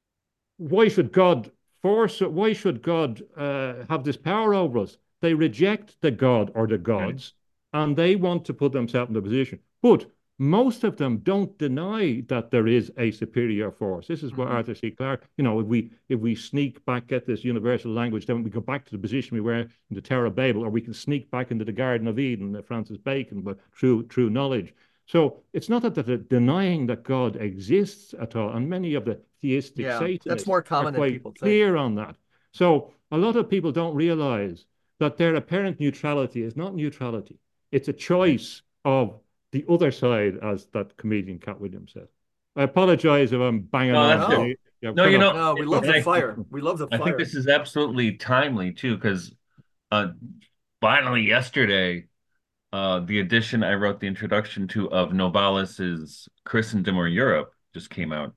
why should God force it? Why should God uh, have this power over us? They reject the God or the
Okay.
gods, and they want to put themselves in the position. But most of them don't deny that there is a superior force. This is what
Mhm.
Arthur C. Clarke, you know, if we if we sneak back at this universal language, then we go back to the position we were in the Tower of Babel, or we can sneak back into the Garden of Eden, uh, Francis Bacon, but through true knowledge. So it's not that they're denying that God exists at all, and many of the theistic
Yeah, that's
Satanists
more
are
common than
quite
people think.
clear on that. So a lot of people don't realize that their apparent neutrality is not neutrality. It's a choice of the other side, as that comedian Cat Williams said. I apologize if I'm banging
No,
on.
that's
No,
good.
Yeah,
No,
kind
you
of,
know,
no, we love
and
the
I,
fire. We love the
I think
fire.
this is absolutely timely too, because uh, finally yesterday, uh, the edition I wrote the introduction to of Novalis's Christendom or Europe just came out,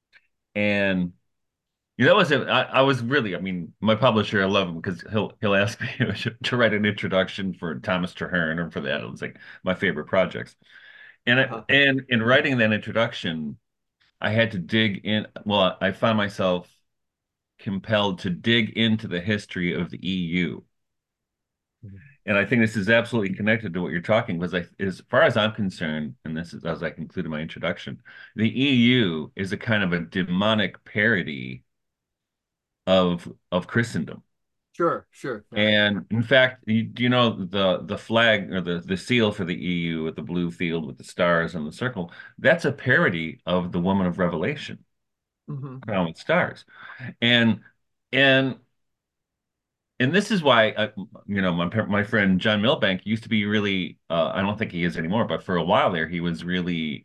and you know, that was it. I, I was really, I mean, my publisher, I love him because he'll he'll ask me to write an introduction for Thomas Traherne or for that. It was like my favorite projects, and I,
Uh-huh.
and in writing that introduction, I had to dig in. Well, I found myself compelled to dig into the history of the E U. And I think this is absolutely connected to what you're talking, because I, as far as I'm concerned, and this is as I concluded my introduction, the E U is a kind of a demonic parody of of Christendom.
Sure, sure. Yeah.
And in fact, you, do you know the the flag or the the seal for the E U with the blue field with the stars and the circle? That's a parody of the Woman of Revelation,
Hmm.
crown with stars. And and and this is why uh, you know my my friend John Milbank used to be really uh, I don't think he is anymore, but for a while there he was really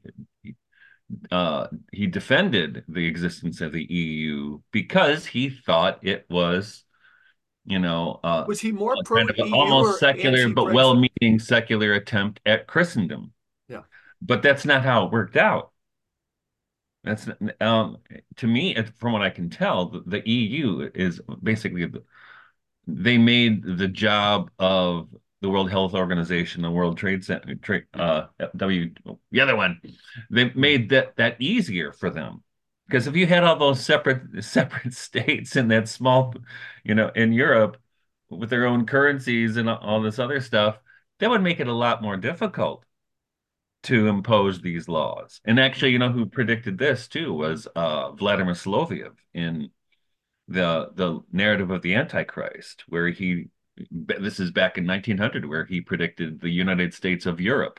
uh, he defended the existence of the E U because he thought it was you know uh,
Was he more
a
pro
kind of an
E U
almost
or
secular
anti
but
Brexit?
well-meaning secular attempt at Christendom.
Yeah.
But that's not how it worked out. That's um, to me, from what I can tell, the, the E U is basically the, they made the job of the World Health Organization, the World Trade Center, trade, uh, W, the other one, they made that that easier for them. Because if you had all those separate separate states in that small, you know, in Europe with their own currencies and all this other stuff, that would make it a lot more difficult to impose these laws. And actually, you know, who predicted this too was uh, Vladimir Soloviev in the the narrative of the Antichrist, where he This is back in nineteen hundred, where he predicted the United States of Europe.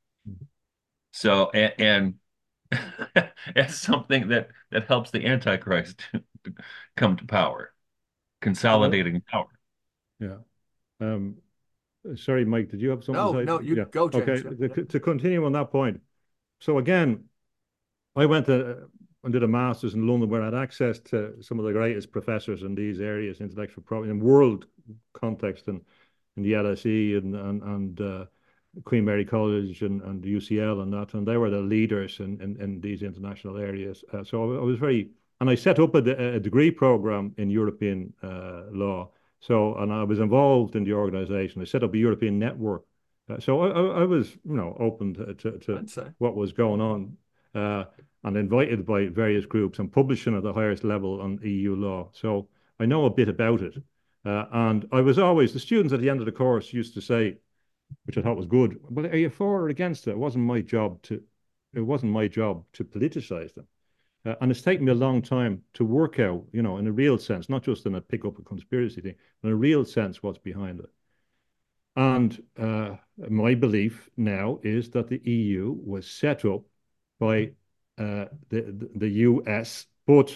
So, and, and as something that that helps the Antichrist come to power, consolidating power.
Yeah. Um, sorry, Mike, did you have something
No,
to say?
no, you
yeah.
go,
Okay.
James.
To, to continue on that point. So again, I went to and did a master's in London where I had access to some of the greatest professors in these areas, intellectual property, in world context, and in the L S E and and, and uh, Queen Mary College and, and U C L and that, and they were the leaders in, in, in these international areas. Uh, so I was very, and I set up a, a degree program in European uh, law. So, and I was involved in the organization. I set up a European network. Uh, so I, I, I was, you know, open to, to, to what was going on. Uh, and invited by various groups and publishing at the highest level on E U law. So I know a bit about it. Uh, and I was always, the students at the end of the course used to say, which I thought was good, well, are you for or against it? It wasn't my job to, it wasn't my job to politicize them. Uh, and it's taken me a long time to work out, you know, in a real sense, not just in a pick up a conspiracy thing, but in a real sense, what's behind it. And uh, my belief now is that the E U was set up by uh, the, the, the U S, but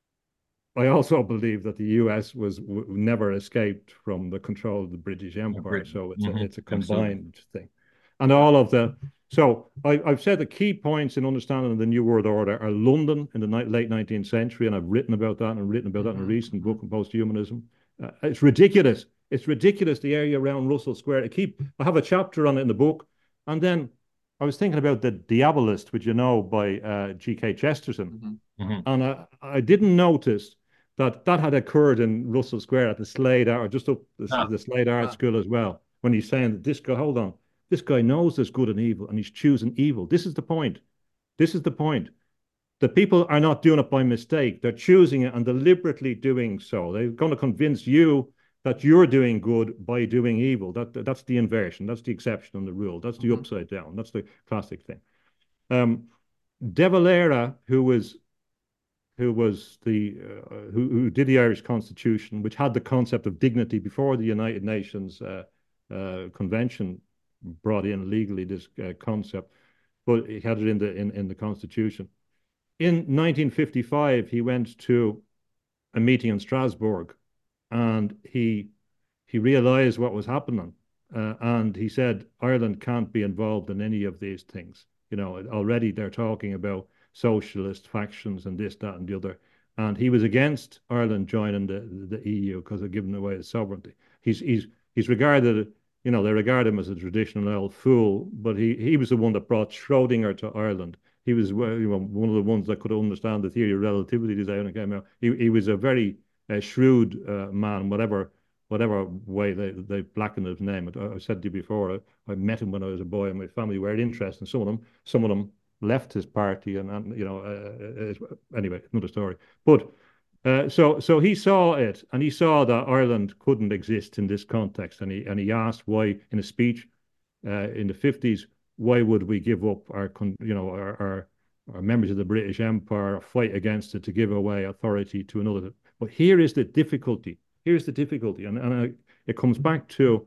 I also believe that the U S was w never escaped from the control of the British Empire. So it's mm-hmm. a it's a combined Absolutely. thing, and all of the. So I, I've said the key points in understanding the New World Order are London in the ni late nineteenth century, and I've written about that and I've written about that in a recent book on posthumanism. Uh, it's ridiculous. It's ridiculous the area around Russell Square. I keep. I have a chapter on it in the book, and then I was thinking about the Diabolist, which you know by uh, G K Chesterton, mm-hmm. and I, I didn't notice that that had occurred in Russell Square at the Slade Art, or just up the, ah. the Slade Art ah. School as well, when he's saying that this guy, hold on, this guy knows there's good and evil, and he's choosing evil. This is the point. This is the point. The people are not doing it by mistake. They're choosing it and deliberately doing so. They're going to convince you that you're doing good by doing evil. That, that's the inversion. That's the exception and the rule. That's the mm-hmm. upside down. That's the classic thing. Um, De Valera, who was who was the uh, who, who did the Irish Constitution, which had the concept of dignity before the United Nations uh, uh, Convention brought in legally this uh, concept, but he had it in the in, in the Constitution. In nineteen fifty-five, he went to a meeting in Strasbourg, and he he realized what was happening, uh, and he said Ireland can't be involved in any of these things. You know, already they're talking about socialist factions and this, that, and the other. And he was against Ireland joining the, the E U because of giving away his sovereignty. He's he's he's regarded, you know, they regard him as a traditional old fool, but he he was the one that brought Schrodinger to Ireland. He was, you know, one of the ones that could understand the theory of relativity design and came out. He he was a very uh, shrewd uh, man, whatever whatever way they they blackened his name. I, I said to you before, I, I met him when I was a boy, and my family were interested. And some of them, some of them. left his party, and, and you know, uh, uh, anyway, another story. But uh, so so he saw it, and he saw that Ireland couldn't exist in this context, and he and he asked why, in a speech uh, in the fifties, why would we give up our, you know, our, our our members of the British Empire, or fight against it to give away authority to another? But here is the difficulty. Here's the difficulty, and and I, it comes back to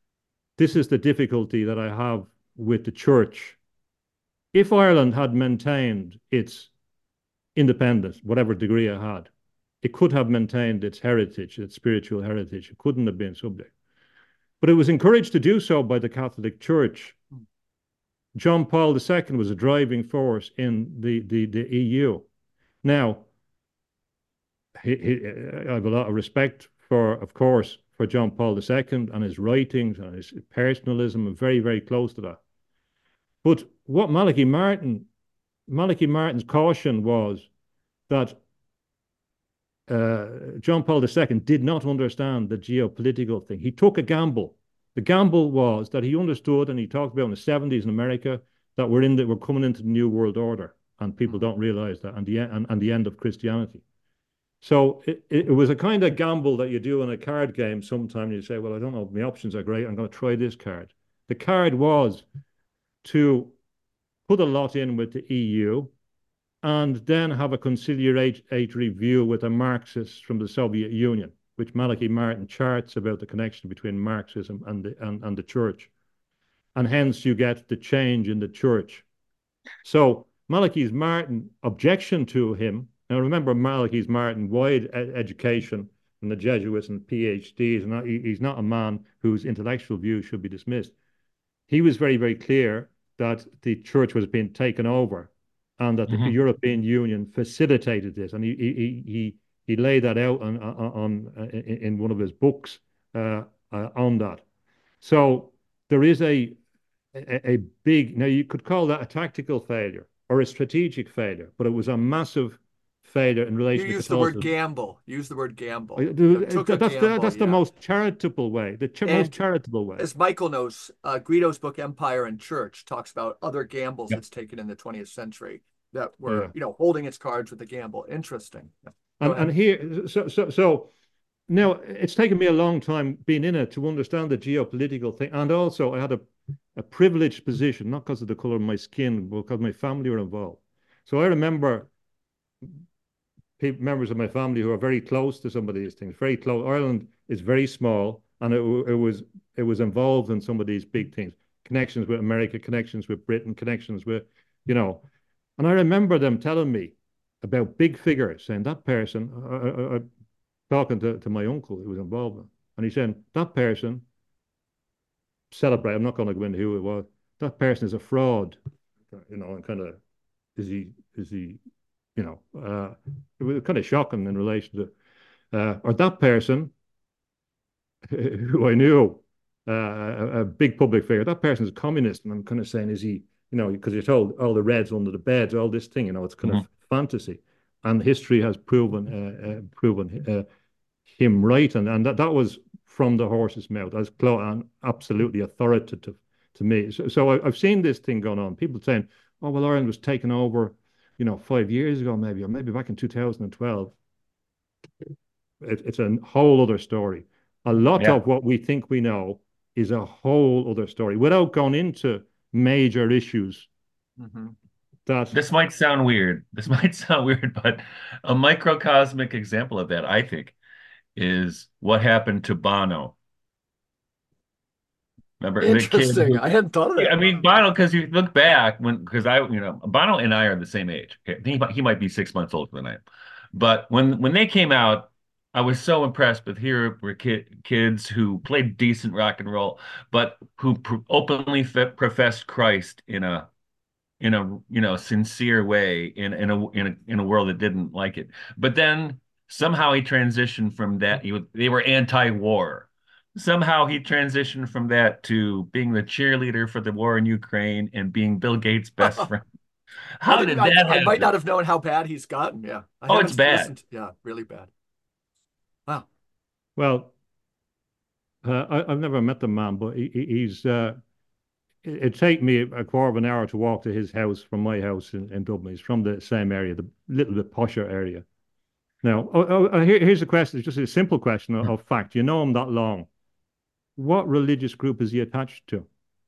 this is the difficulty that I have with the church. If Ireland had maintained its independence, whatever degree it had, it could have maintained its heritage, its spiritual heritage. It couldn't have been subject. But it was encouraged to do so by the Catholic Church. John Paul the Second was a driving force in the, the, the E U. Now, he, he, I have a lot of respect for, of course, for John Paul the Second and his writings and his personalism. I'm very, very close to that. But what Malachy Martin, Malachy Martin's caution was that uh, John Paul the Second did not understand the geopolitical thing. He took a gamble. The gamble was that he understood, and he talked about in the seventies in America, that we're in the, we're coming into the New World Order, and people don't realize that, and the and, and the end of Christianity. So it, it was a kind of gamble that you do in a card game. Sometimes you say, well, I don't know, my options are great, I'm going to try this card. The card was to put a lot in with the E U and then have a conciliatory view with the Marxists from the Soviet Union, which Malachi Martin charts about the connection between Marxism and the, and, and the church. And hence you get the change in the church. So Malachi Martin objection to him, now remember Malachi Martin, wide ed education and the Jesuits and PhDs, and he, he's not a man whose intellectual views should be dismissed. He was very, very clear that the church was being taken over and that mm-hmm. the European Union facilitated this. And he he he, he laid that out on, on, on in one of his books uh, uh, on that. So there is a, a, a big, now you could call that a tactical failure or a strategic failure, but it was a massive failure in relation
you
to
use the word gamble. Use the word gamble.
That's, the, gamble, that's yeah. the most charitable way, the ch most charitable way.
As Michael knows, uh, Guido's book Empire and Church talks about other gambles yep. it's taken in the twentieth century that were, yeah. you know, holding its cards with the gamble. Interesting.
And, and here, so, so, so now it's taken me a long time being in it to understand the geopolitical thing. And also I had a, a privileged position, not because of the color of my skin, but because my family were involved. So I remember people, members of my family who are very close to some of these things, very close. Ireland is very small, and it, it was it was involved in some of these big things, connections with America, connections with Britain, connections with, you know. And I remember them telling me about big figures, saying that person, I, I, I, talking to, to my uncle who was involved in, and he said, that person, celebrate, I'm not going to go into who it was, that person is a fraud, you know, and kind of, is he, is he, you know, uh, it was kind of shocking in relation to, uh, or that person who I knew, uh, a, a big public figure, that person is a communist, and I'm kind of saying, is he, you know, because you're told all the Reds under the beds, all this thing, you know, it's kind mm-hmm. of fantasy, and history has proven uh, uh, proven uh, him right, and and that that was from the horse's mouth, as and absolutely authoritative to me. So, so I, I've seen this thing going on. People saying, "Oh well, Ireland was taken over, you know, five years ago, maybe, or maybe back in two thousand twelve." It, it's a whole other story. A lot yeah. of what we think we know is a whole other story, without going into major issues.
Mm-hmm.
That this might sound weird. This might sound weird, but a microcosmic example of that, I think, is what happened to Bono. Remember,
interesting.
The kid who,
I hadn't thought of it.
I mean, Bono, because you look back when, because I, you know, Bono and I are the same age. He he might be six months older than I am, but when when they came out, I was so impressed with here were kid, kids who played decent rock and roll, but who pr openly professed Christ in a in a you know sincere way in in a in a in a world that didn't like it. But then somehow he transitioned from that. He, they were anti-war. Somehow he transitioned from that to being the cheerleader for the war in Ukraine and being Bill Gates' best friend. How did
I,
that
I,
happen?
I might not have known how bad he's gotten. Yeah. I
oh, it's bad.
Listened. Yeah, really bad. Wow.
Well, uh, I, I've never met the man, but he, he's. Uh, it'd take me a quarter of an hour to walk to his house from my house in, in Dublin. He's from the same area, the little bit posher area. Now, oh, oh, here, here's a question. It's just a simple question of, of fact. You know him that long. What religious group is he attached to?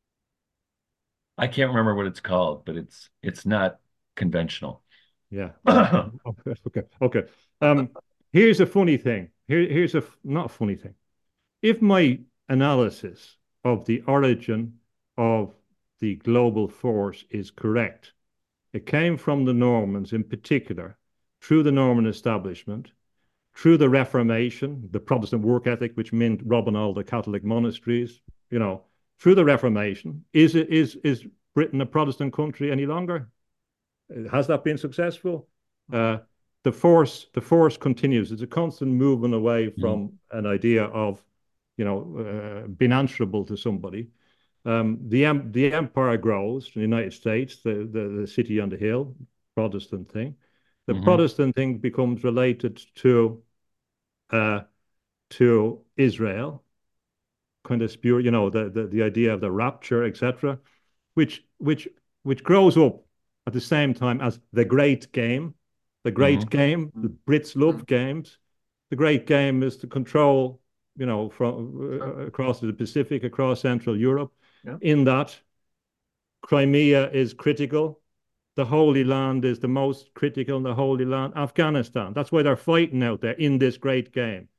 I can't remember what it's called, but it's it's not conventional.
Yeah. okay. Okay. Okay. Um, here's a funny thing. Here, here's a not a funny thing. If my analysis of the origin of the global force is correct, it came from the Normans in particular, through the Norman establishment, through the Reformation, the Protestant work ethic, which meant robbing all the Catholic monasteries, you know, through the Reformation. Is it is is Britain a Protestant country any longer? Has that been successful? Uh, the force the force continues. It's a constant movement away from mm. an idea of, you know, uh, being answerable to somebody. Um, the the empire grows in the United States, the, the the city on the hill, Protestant thing. The mm-hmm. Protestant thing becomes related to uh, to Israel, kind of spure, you know, the, the the idea of the rapture, et cetera, which which which grows up at the same time as the Great Game. The Great mm-hmm. Game, the Brits love mm-hmm. games. The Great Game is to control, you know, from uh, across the Pacific, across Central Europe. Yeah. In that, Crimea is critical. The Holy Land is the most critical in the Holy Land. Afghanistan. That's why they're fighting out there in this Great Game.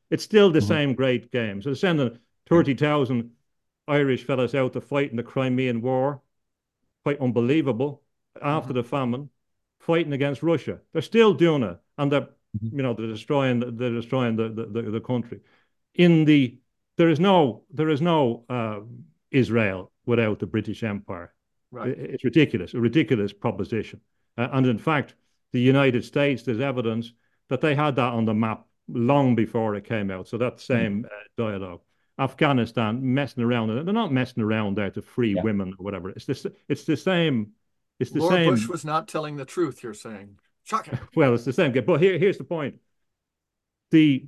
It's still the
Mhm.
same great game. So they're sending thirty thousand Irish fellas out to fight in the Crimean War, quite unbelievable, after
Mhm.
the famine, fighting against Russia. They're still doing it, and they're,
Mhm.
you know, they're destroying, they're destroying the, the, the, the country. In the, there is no, there is no uh, Israel without the British Empire.
Right.
It's ridiculous, a ridiculous proposition. Uh, and in fact, the United States, there's evidence that they had that on the map long before it came out. So that same uh, dialogue. Afghanistan messing around. They're not messing around there to free
Yeah.
women or whatever. It's this. It's the same. It's the
Laura Bush
same.
was not telling the truth, you're saying. Shocking.
Well, it's the same. But here, here's the point. The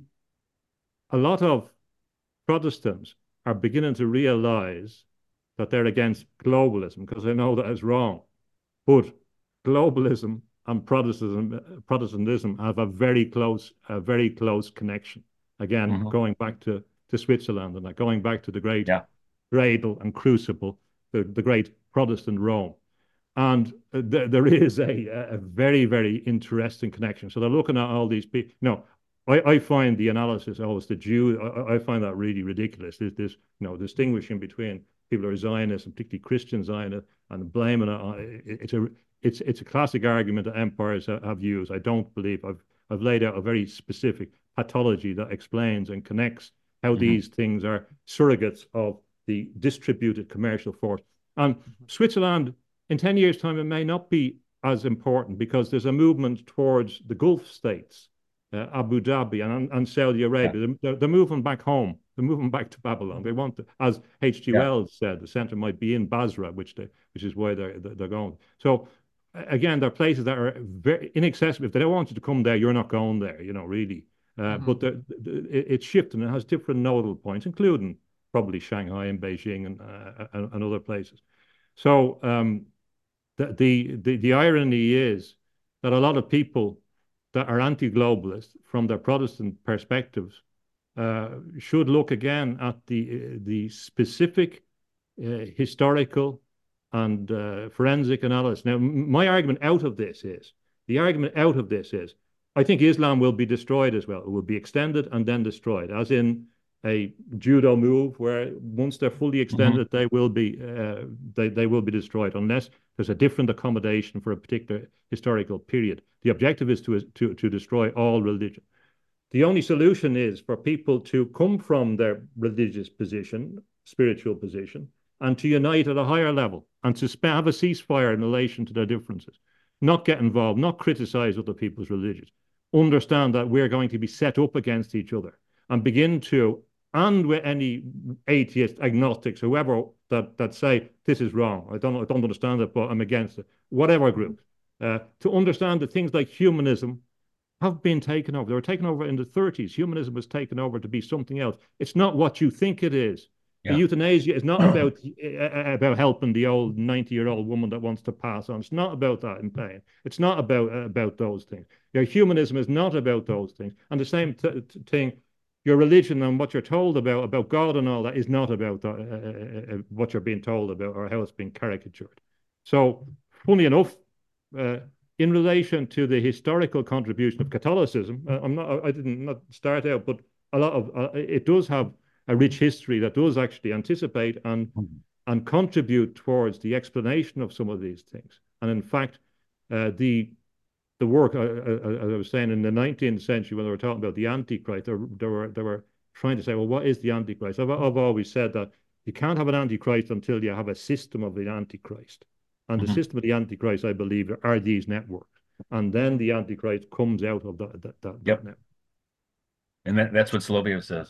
a lot of Protestants are beginning to realize that they're against globalism because they know that it's wrong. But globalism and Protestantism, Protestantism have a very close, a very close connection. Again,
Mhm.
going back to, to Switzerland and going back to the great
Yeah.
cradle and crucible, the, the great Protestant Rome. And th there is a, a very, very interesting connection. So they're looking at all these people. No, I, I find the analysis, oh, it's the Jew, I, I find that really ridiculous. There's this, you know, distinguishing between people who are Zionists and particularly Christian Zionists and blaming it on it. It's a, it's, it's a classic argument that empires have used. I don't believe I've, I've laid out a very specific pathology that explains and connects how
Mhm.
these things are surrogates of the distributed commercial force. And Switzerland, in ten years' time, it may not be as important because there's a movement towards the Gulf states, uh, Abu Dhabi and, and Saudi Arabia.
Yeah.
They're, they're moving back home. They're moving back to Babylon. They want to, as H G.
Yeah.
Wells said, the center might be in Basra, which they, which is why they're they're going. So again, there are places that are very inaccessible. If they don't want you to come there, you're not going there. You know, really. Uh,
Mhm.
But the, the, it, it's shifting. It has different nodal points, including probably Shanghai and Beijing and uh, and, and other places. So um, the, the, the, the irony is that a lot of people that are anti-globalist from their Protestant perspectives uh, should look again at the, the specific uh, historical and uh, forensic analysis. Now, my argument out of this is, the argument out of this is, I think Islam will be destroyed as well. It will be extended and then destroyed, as in a judo move where once they're fully extended, mm-hmm. they will be uh, they, they will be destroyed unless there's a different accommodation for a particular historical period. The objective is to, to, to destroy all religion. The only solution is for people to come from their religious position, spiritual position, and to unite at a higher level and to have a ceasefire in relation to their differences. Not get involved, not criticize other people's religions. Understand that we're going to be set up against each other and begin to, and with any atheists, agnostics, whoever that, that say this is wrong, I don't, I don't understand it, but I'm against it, whatever group, uh, to understand that things like humanism have been taken over. They were taken over in the thirties. Humanism was taken over to be something else. It's not what you think it is. Yeah. The euthanasia is not about uh, about helping the old ninety-year-old woman that wants to pass on. It's not about that in pain. It's not about uh, about those things. Your humanism is not about those things. And the same t- t- thing, your religion and what you're told about about God and all that is not about uh, uh, what you're being told about or how it's being caricatured. So, funny enough, uh, in relation to the historical contribution of Catholicism, uh, I'm not, I didn't not start out, but a lot of uh, it does have a rich history that does actually anticipate and mm-hmm. and contribute towards the explanation of some of these things. And in fact, uh, the the work, uh, uh, as I was saying, in the nineteenth century, when they were talking about the Antichrist, they were, they were they were trying to say, well, what is the Antichrist? I've, I've always said that you can't have an Antichrist until you have a system of the Antichrist. And mm-hmm. the system of the Antichrist, I believe, are these networks. And then the Antichrist comes out of that, that, that,
yep.
that network.
And that, that's what Soloviev says.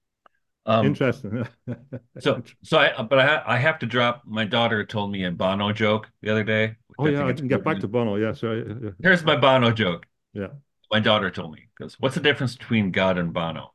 Um,
Interesting.
so, so I, but I, ha I have to drop. My daughter told me a Bono joke the other day.
Oh, yeah, I didn't get back to Bono. Yeah, sorry. Yeah.
Here's my Bono joke.
Yeah.
My daughter told me, because what's the difference between God and Bono?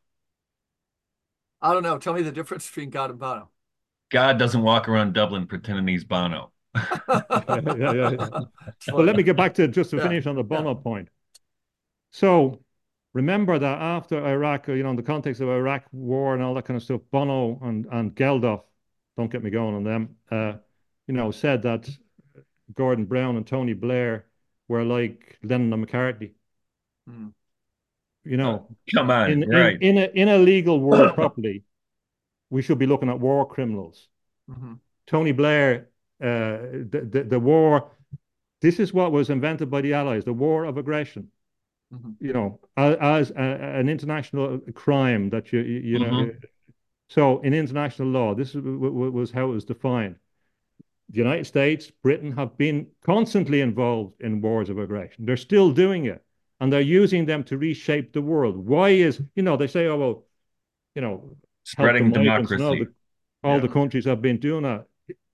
I don't know. Tell me the difference between God and Bono.
God doesn't walk around Dublin pretending he's Bono.
yeah, yeah, yeah, yeah. Well, let me get back to just to yeah, finish on the Bono yeah. point. So remember that after Iraq, you know, in the context of Iraq war and all that kind of stuff, Bono and, and Geldof, don't get me going on them, uh, you know, said that Gordon Brown and Tony Blair were like Lennon and McCartney. Hmm. you know,
Come on,
in in
right.
in a in a legal world properly, we should be looking at war criminals.
Mhm.
Tony Blair, uh, the, the the war. This is what was invented by the Allies, the war of aggression.
Mhm.
You know, as, as a, an international crime that you you, you know.
Hmm.
So in international law, this was how it was defined. The United States, Britain have been constantly involved in wars of aggression. They're still doing it, and they're using them to reshape the world. Why is, you know, they say, oh, well, you know, help the
Spreading
migrants and all
democracy.
the all
Yeah.
the countries have been doing that.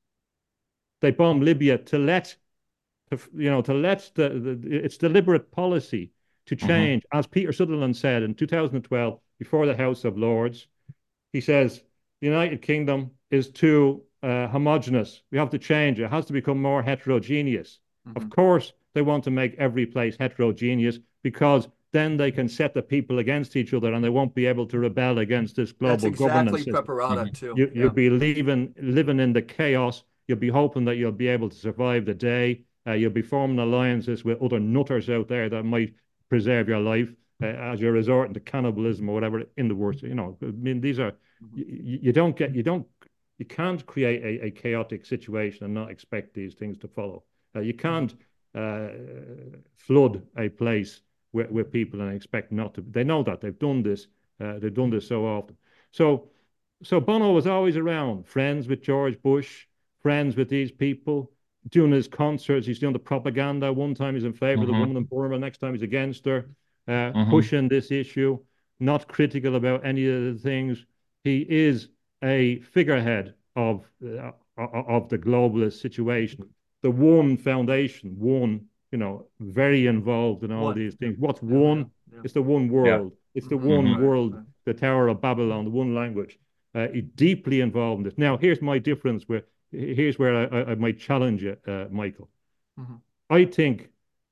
They bombed Libya to let, to, you know, to let the, the it's deliberate policy to
Hmm.
change. As Peter Sutherland said in two thousand twelve, before the House of Lords, he says the United Kingdom is too uh, homogenous. We have to change. It has to become more heterogeneous. Of
Mhm.
course, they want to make every place heterogeneous because then they can set the people against each other and they won't be able to rebel against this
That's
global governance
exactly
system.
preparata
Hmm.
too.
You, you'll
Yeah.
be living, living in the chaos. You'll be hoping that you'll be able to survive the day. Uh, you'll be forming alliances with other nutters out there that might preserve your life uh, as you're resorting to cannibalism or whatever in the worst. You know, I mean, these are
Mhm.
you, you don't get you don't you can't create a, a chaotic situation and not expect these things to follow. Uh, you can't uh, flood a place with, with people and expect not to. They know that they've done this. Uh, they've done this so often. So, so Bono was always around, friends with George Bush, friends with these people, doing his concerts. He's doing the propaganda. One time he's in favor of the
Hmm.
woman in Burma. Next time he's against her, uh,
Hmm.
pushing this issue, not critical about any of the things. He is a figurehead of uh, of the globalist situation. The One Foundation, one, you know, very involved in all
One.
these
Yeah.
things. What's
Yeah. Yeah.
one?
Yeah.
It's the one
Yeah.
world. It's the
Mhm.
one
Hmm.
Right.
world,
Right.
the Tower of Babylon, the one language. Uh, he's deeply involved in this. Now, here's my difference with, here's where I, I, I might challenge you, uh, Michael.
Mhm.
I think,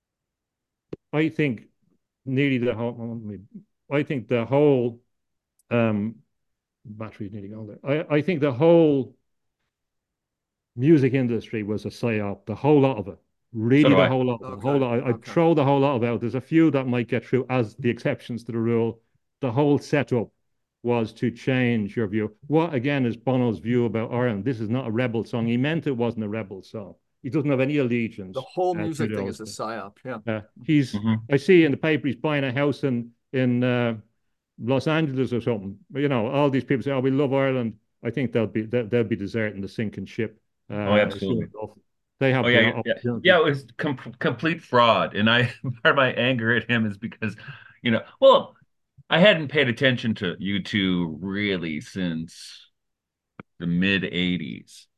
I think nearly the whole, I think the whole, um, battery's nearly gone there. I, I think the whole music industry was a psyop, the whole lot of it.
So
Really,
do
the
I.
whole lot, the whole
Okay.
lot. I, I'd
Okay.
throw the whole lot of out. There's a few that might get through as the exceptions to the rule. The whole setup was to change your view. What again is Bono's view about Ireland? This is not a rebel song. He meant it wasn't a rebel song. He doesn't have any
The
allegiance
whole
uh, to
music thing
those
is a
things.
psyop. Yeah.
Uh, he's.
Hmm.
I see in the paper he's buying a house in in uh, Los Angeles or something. You know, all these people say, "Oh, we love Ireland." I think they'll be they'll, they'll be deserting the sinking ship
Oh,
uh, soon
absolutely.
enough. They
Oh
have the
yeah, yeah,
opportunity.
yeah. It was com complete fraud, and I part of my anger at him is because, you know, well, I hadn't paid attention to U two really since the mid eighties.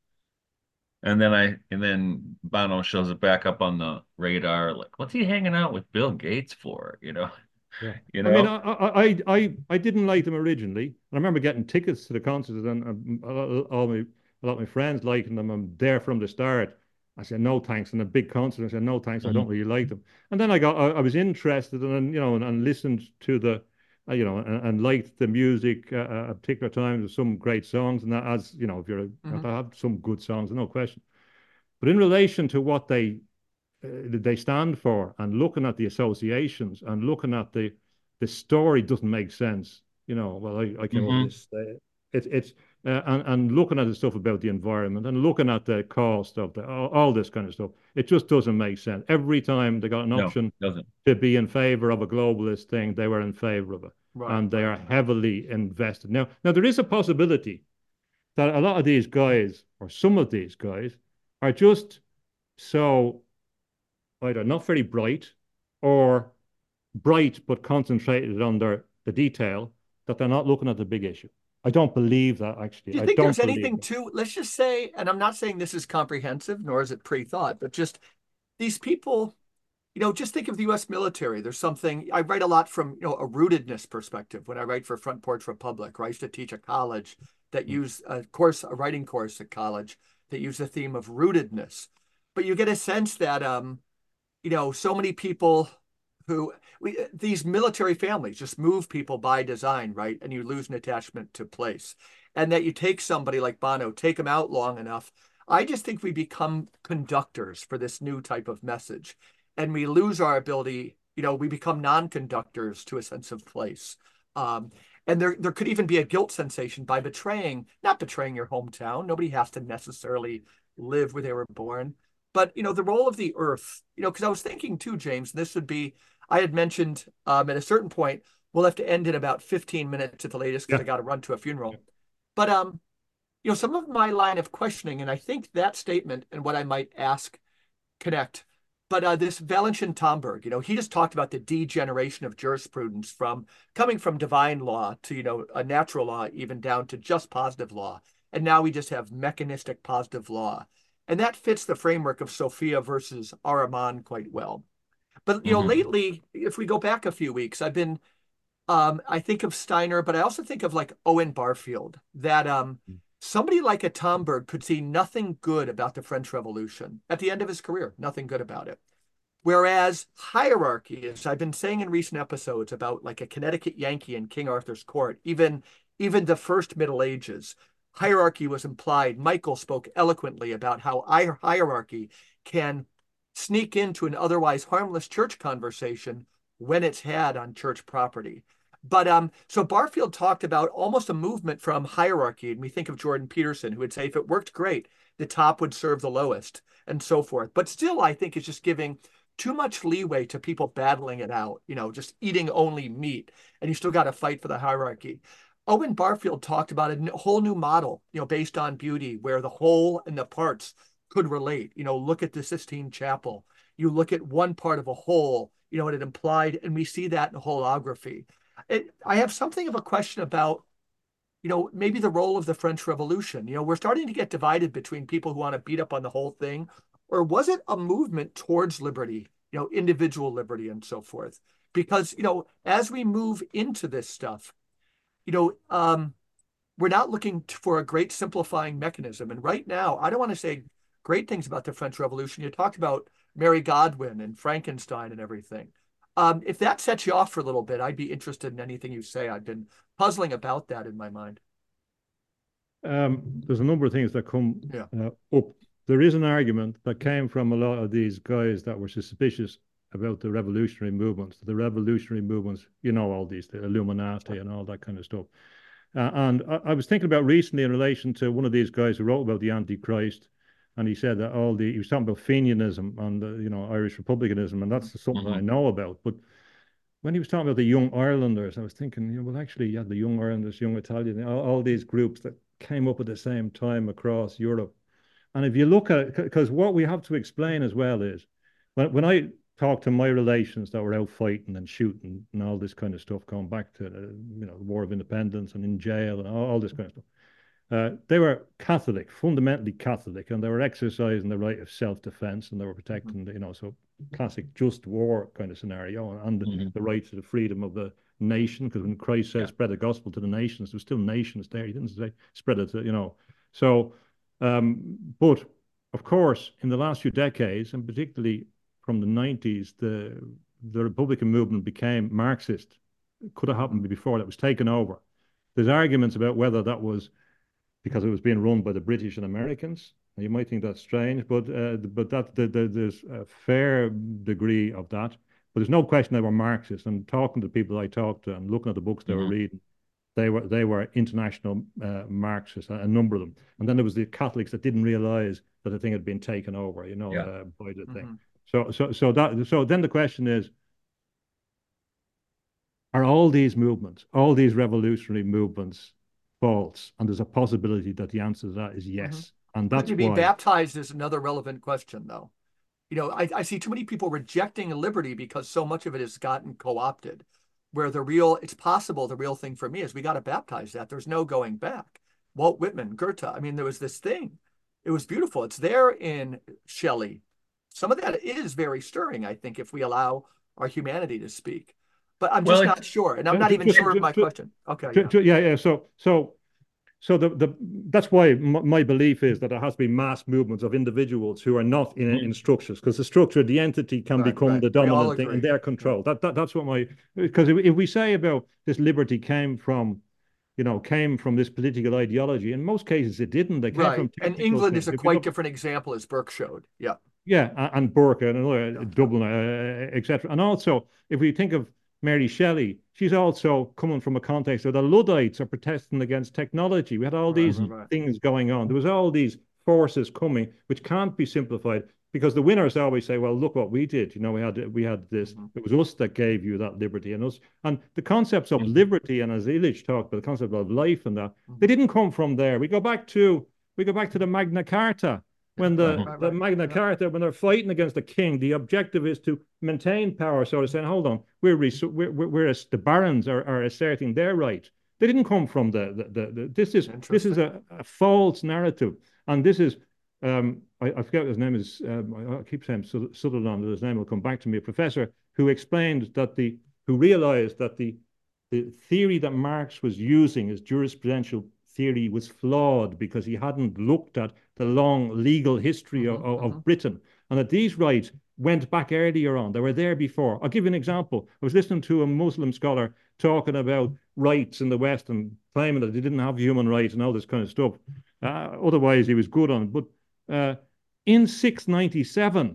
And then I and then Bono shows it back up on the radar. Like, what's he hanging out with Bill Gates for? You know,
Yeah.
you
I mean,
know.
I, I, I, I didn't like them originally. I remember getting tickets to the concerts, and, and all my, a lot of my friends liking them. I'm there from the start. I said no thanks, and a big concert. I said no thanks. I don't
Mhm.
really like them. And then I got, I, I was interested, and you know, and, and listened to the, uh, you know, and, and liked the music uh, at particular times. There's some great songs, and that, as you know, if you're,
Mhm.
I have some good songs, no question. But in relation to what they uh, they stand for and looking at the associations and looking at the the story doesn't make sense. You know, well, I, I came up with
Mhm.
this. Uh, it, it's uh, and, and looking at the stuff about the environment and looking at the cost of the all, all this kind of stuff, it just doesn't make sense. Every time they got an
No,
option
doesn't.
to be in favor of a globalist thing, they were in favor of it,
Right.
and they
Right.
are heavily invested. Now, now there is a possibility that a lot of these guys, or some of these guys, are just so either not very bright or bright but concentrated on their the detail that they're not looking at the big issue. I don't believe that actually.
Do you
I
think there's
don't believe
anything
that.
to, let's just say, and I'm not saying this is comprehensive, nor is it pre-thought, but just these people, you know, just think of the U S military. There's something I write a lot from, you know, a rootedness perspective when I write for Front Porch Republic, or I used to teach a college that used a course, a writing course at college that used the theme of rootedness. But you get a sense that um, you know, so many people who we, these military families just move people by design, right? And you lose an attachment to place. And that you take somebody like Bono, take him out long enough. I just think we become conductors for this new type of message. And we lose our ability, You know, we become non-conductors to a sense of place. Um, and there, there could even be a guilt sensation by betraying, not betraying your hometown. Nobody has to necessarily live where they were born. But, you know, the role of the earth, you know, because I was thinking too, James, and this would be, I had mentioned um, at a certain point, we'll have to end in about fifteen minutes at the latest because
Yeah.
I got to run to a funeral. But, um, you know, some of my line of questioning, and I think that statement and what I might ask connect. But uh, this Valentin Tomberg, you know, he just talked about the degeneration of jurisprudence from coming from divine law to, you know, a natural law, even down to just positive law. And now we just have mechanistic positive law. And that fits the framework of Sophia versus Ahriman quite well. But, you know,
Mhm.
lately, if we go back a few weeks, I've been, um, I think of Steiner, but I also think of like Owen Barfield, that um, somebody like a Tomberg could see nothing good about the French Revolution at the end of his career, nothing good about it. Whereas hierarchy, as I've been saying in recent episodes about like a Connecticut Yankee in King Arthur's court, even even the first Middle Ages, hierarchy was implied. Michael spoke eloquently about how hierarchy can sneak into an otherwise harmless church conversation when it's had on church property. But um, so Barfield talked about almost a movement from hierarchy, and we think of Jordan Peterson, who would say if it worked great, the top would serve the lowest, and so forth. But still, I think it's just giving too much leeway to people battling it out, you know, just eating only meat, and you still got to fight for the hierarchy. Owen Barfield talked about a whole new model, you know, based on beauty, where the whole and the parts could relate. You know, look at the Sistine Chapel. You look at one part of a whole, you know, what it implied, and we see that in holography. It, I have something of a question about, you know, maybe the role of the French Revolution. You know, we're starting to get divided between people who want to beat up on the whole thing, or was it a movement towards liberty, you know, individual liberty and so forth? Because, you know, as we move into this stuff, you know, um, we're not looking for a great simplifying mechanism. And right now, I don't want to say great things about the French Revolution. You talked about Mary Godwin and Frankenstein and everything. Um, if that sets you off for a little bit, I'd be interested in anything you say. I've been puzzling about that in my mind.
Um, there's a number of things that come
Yeah.
uh, up. There is an argument that came from a lot of these guys that were suspicious about the revolutionary movements. The revolutionary movements, you know, all these, the Illuminati and all that kind of stuff. Uh, and I, I was thinking about recently in relation to one of these guys who wrote about the Antichrist, and he said that all the he was talking about Fenianism and the, you know, Irish republicanism, and that's something
Mhm.
that I know about. But when he was talking about the Young Irelanders, I was thinking, you know, well, actually, yeah, the Young Irelanders, Young Italians, all, all these groups that came up at the same time across Europe. And if you look at it, because what we have to explain as well is when, when I talk to my relations that were out fighting and shooting and all this kind of stuff, going back to the, you know, the War of Independence and in jail and all, all this kind of stuff, uh, they were Catholic, fundamentally Catholic, and they were exercising the right of self-defense, and they were protecting, the, you know, so classic just war kind of scenario, and
Mhm.
the, the right to the freedom of the nation. Because when Christ says
Yeah.
spread the gospel to the nations, there's still nations there. He didn't say spread it to, you know. So, um, but of course, in the last few decades, and particularly from the nineties, the the Republican movement became Marxist. It could have happened before. That was taken over. There's arguments about whether that was because it was being run by the British and Americans. You might think that's strange, but uh, but that the, the, there's a fair degree of that. But there's no question they were Marxists. And talking to people I talked to and looking at the books they were
Mhm.
reading, they were they were international uh, Marxists, a number of them. And then there was the Catholics that didn't realize that the thing had been taken over, you know,
Yeah.
uh, by the thing.
Mhm.
So so so that so then the question is, are all these movements, all these revolutionary movements, false? And there's a possibility that the answer to that is yes. And
Could
that's
you be
why.
baptized is another relevant question, though. You know, I, I see too many people rejecting liberty because so much of it has gotten co-opted, where the real, it's possible the real thing for me is we got to baptize that. There's no going back. Walt Whitman, Goethe. I mean, there was this thing. It was beautiful. It's there in Shelley. Some of that is very stirring, I think, if we allow our humanity to speak. But I'm
Well,
just
it's
not sure. And I'm
Ju-
not
ju-
even
Just,
sure of
ju-
my
ju-
question. Okay,
ju-
yeah.
ju- yeah, yeah. So, so, so the the that's why my, my belief is that there has to be mass movements of individuals who are not in
Mhm.
in structures, because the structure, the entity can
Right,
become
right.
the
We all
dominant thing in
agree.
their
Yeah.
control. That, that that's what my because if, if we say about this liberty came from, you know, came from this political ideology, in most cases it didn't. They came from
Right. And
technical
England is
things.
a
If you
quite
look,
different example, as Burke showed. Yeah.
Yeah, and Burke and another
Yeah.
Dublin, uh, et cetera. And also, if we think of Mary Shelley, she's also coming from a context where the Luddites are protesting against technology. We had all
Right,
these
right, right.
things going on. There was all these forces coming, which can't be simplified because the winners always say, "Well, look what we did. You know, we had we had this.
Mhm.
It was us that gave you that liberty, and us." And the concepts of
Mhm.
liberty, and as Illich talked about the concept of life, and that
Mhm.
they didn't come from there. We go back to we go back to the Magna Carta. When the,
Right, right,
the
right.
Magna
Yeah.
Carta, when they're fighting against the king, the objective is to maintain power. So they're saying, hold on, we're, we're, we're, we're the barons are, are asserting their right. They didn't come from the, the, the, the this is this is a, a false narrative. And this is, um, I, I forget what his name is, um, I keep saying Sutherland, his name will come back to me, a professor who explained that the, who realized that the, the theory that Marx was using as jurisprudential theory was flawed because he hadn't looked at the long legal history
Mhm,
of, of
mhm.
Britain, and that these rights went back earlier on. They were there before. I'll give you an example. I was listening to a Muslim scholar talking about rights in the West and claiming that they didn't have human rights and all this kind of stuff. Uh, otherwise, he was good on it. But uh, in six ninety-seven,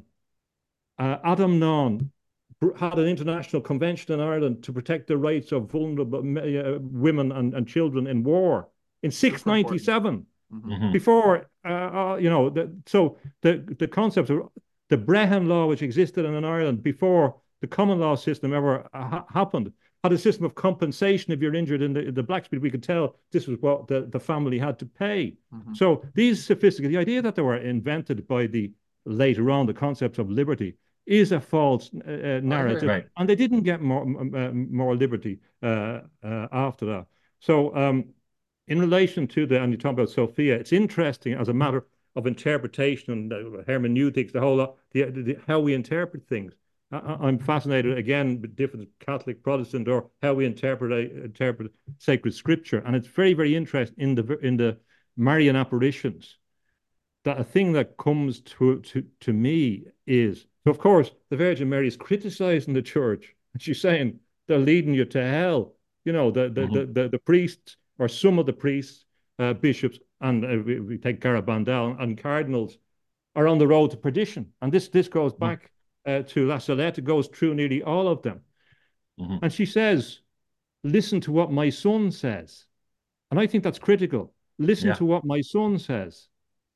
uh, Adam Naun had an international convention in Ireland to protect the rights of vulnerable uh, women and, and children in war in six ninety-seven.
Mhm.
Before, uh, uh, you know, the, so the, the concept of the Brehon law, which existed in Ireland before the common law system ever ha happened, had a system of compensation if you're injured in the, the blacksmith. We could tell this was what the, the family had to pay.
Mhm.
So these sophisticated, the idea that they were invented by the later on, the concept of liberty is a false uh, narrative.
Right.
And they didn't get more, uh, more liberty uh, uh, after that. So um, in relation to the, and you talk about Sophia, it's interesting as a matter of interpretation and uh, hermeneutics, the whole lot, the, the, how we interpret things. I, I'm fascinated again with different Catholic, Protestant, or how we interpret interpret sacred scripture, and it's very, very interesting in the in the Marian apparitions. That a thing that comes to to to me is, so of course the Virgin Mary is criticizing the church, and she's saying they're leading you to hell. You know, the the mm-hmm. the, the the priests, or some of the priests, uh, bishops, and uh, we, we take Garabandal and cardinals are on the road to perdition. And this this goes back uh, to La Salette. It goes through nearly all of them. Mm-hmm. And she says, listen to what my son says. And I think that's critical. Listen yeah. to what my son says.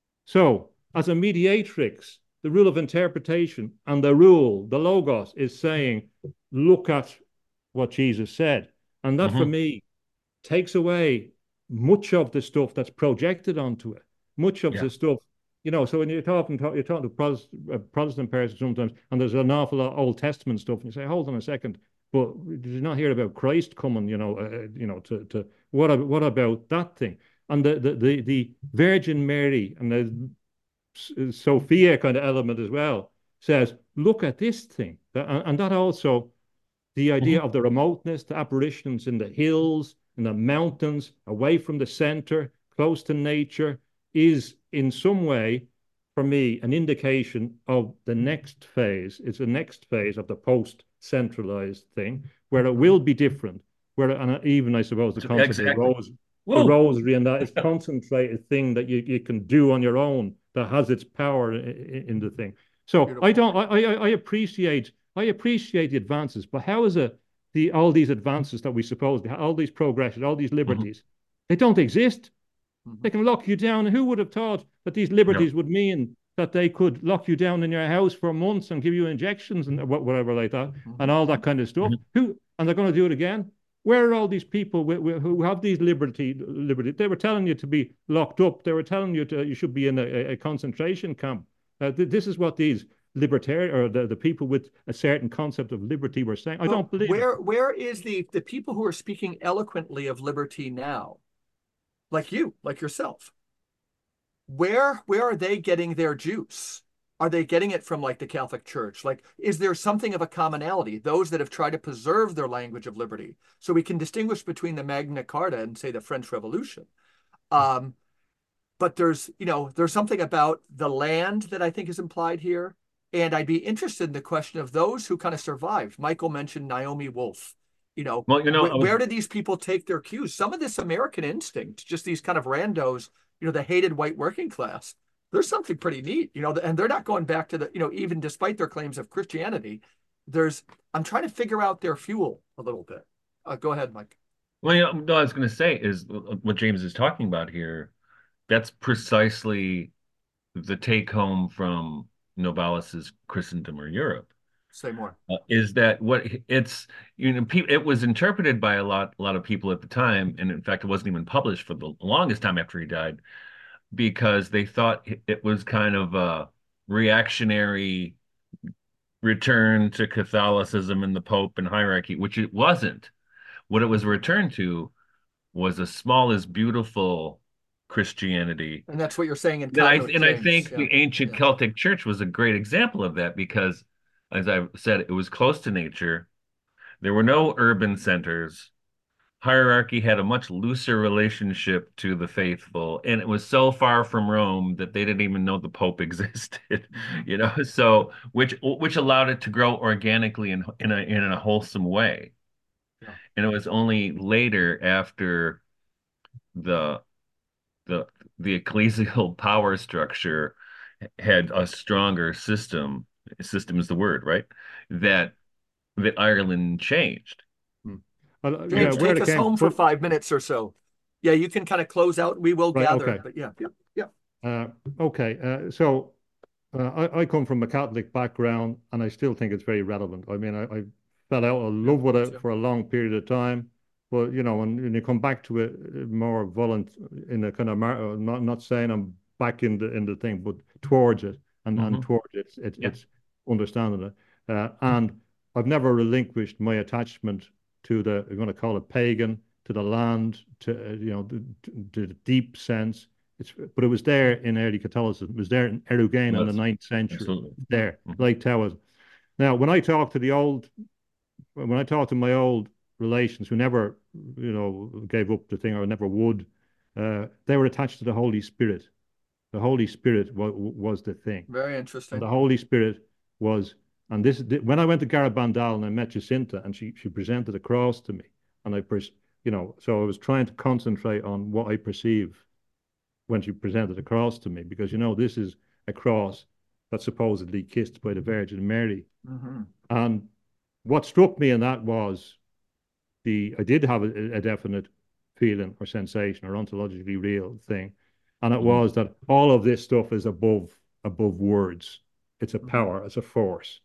So as a mediatrix, the rule of interpretation and the rule, the logos, is saying, look at what Jesus said. And that mm-hmm. for me takes away much of the stuff that's projected onto it, much of yeah. the stuff. You know, so when you're talking, you're talking to Protestant, uh, Protestant persons sometimes, and there's an awful lot of Old Testament stuff, and you say, "Hold on a second, but did you not hear about Christ coming? You know, uh, you know, to to what what about that thing?" And the the the, the Virgin Mary and the Sophia kind of element as well says, "Look at this thing," and, and that also the idea mm-hmm. of the remoteness, the apparitions in the hills, in the mountains, away from the center, close to nature, is in some way, for me, an indication of the next phase. It's the next phase of the post-centralized thing, where it will be different. Where, and even I suppose the concept exactly. of rose, the rosary and that is concentrated thing that you, you can do on your own that has its power in, in the thing. So Beautiful. I don't. I, I I appreciate I appreciate the advances, but how is it the all these advances that we suppose, all these progressions, all these liberties, mm-hmm. they don't exist. They can lock you down. Who would have thought that these liberties no. would mean that they could lock you down in your house for months and give you injections and whatever like that, mm-hmm. and all that kind of stuff? Mm-hmm. Who and they're going to do it again? Where are all these people who have these liberty? Liberty? They were telling you to be locked up. They were telling you to you should be in a, a concentration camp. Uh, th this is what these libertarian or the, the people with a certain concept of liberty were saying. I
well,
don't believe
where
it.
Where is the the people who are speaking eloquently of liberty now? Like you, like yourself. Where where are they getting their juice? Are they getting it from like the Catholic Church? Like, is there something of a commonality? Those that have tried to preserve their language of liberty, so we can distinguish between the Magna Carta and say the French Revolution. Um, but there's you know there's something about the land that I think is implied here, and I'd be interested in the question of those who kind of survived. Michael mentioned Naomi Wolf. You know,
well, you know,
where,
was...
where did these people take their cues? Some of this American instinct, just these kind of randos, you know, the hated white working class. there's something pretty neat, you know, and they're not going back to the, you know, even despite their claims of Christianity, there's, I'm trying to figure out their fuel a little bit. Uh, go ahead, Mike.
Well, you know, no, I was going to say is what James is talking about here. That's precisely the take home from Novalis's Christendom or Europe.
Say more.
Uh, is that what it's, you know, pe it was interpreted by a lot, a lot of people at the time, and in fact, it wasn't even published for the longest time after he died, because they thought it was kind of a reactionary return to Catholicism and the Pope and hierarchy, which it wasn't. What it was a return to was a small is beautiful Christianity.
And that's what you're saying in
And I,
Common with
and I
James.
think
Yeah.
the ancient
Yeah.
Celtic Church was a great example of that because, as I said, it was close to nature. There were no urban centers. Hierarchy had a much looser relationship to the faithful, and it was so far from Rome that they didn't even know the Pope existed, you know, so which which allowed it to grow organically in in a in a wholesome way.
Yeah.
And it was only later after the the the ecclesial power structure had a stronger system, system is the word, right? That that Ireland changed.
Hmm. Uh, yeah,
James,
where
take
it
us
came,
home for
but,
five minutes or so. Yeah, you can kind of close out. We will
right,
gather,
okay.
but yeah, yeah, yeah.
Uh, okay, uh, so uh, I, I come from a Catholic background, and I still think it's very relevant. I mean, I, I fell out of love with it for a long period of time, but you know, when, when you come back to it uh, more violent in a kind of mar not not saying I'm back in the in the thing, but towards it and and
Mm-hmm.
towards it, it's
Yeah.
it's understanding it, uh, and I've never relinquished my attachment to the, I'm going to call it pagan, to the land, to uh, you know, the, to the deep sense. It's, but it was there in early Catholicism. It was there in Erugain in the
Was.
ninth century.
Absolutely.
There,
Mhm.
like Taoism. Now, when I talk to the old, when I talk to my old relations who never, you know, gave up the thing or never would, uh, they were attached to the Holy Spirit. The Holy Spirit was, was the thing.
Very
And
interesting.
the Holy Spirit was, and this, when I went to Garabandal and I met Jacinta and she, she presented a cross to me, and I, you know, so I was trying to concentrate on what I perceive when she presented a cross to me, because, you know, this is a cross that's supposedly kissed by the Virgin Mary.
Mm-hmm.
And what struck me in that was the, I did have a, a definite feeling or sensation or ontologically real thing. And it
Mhm.
was that all of this stuff is above, above words. It's a
Mhm.
power, it's a force.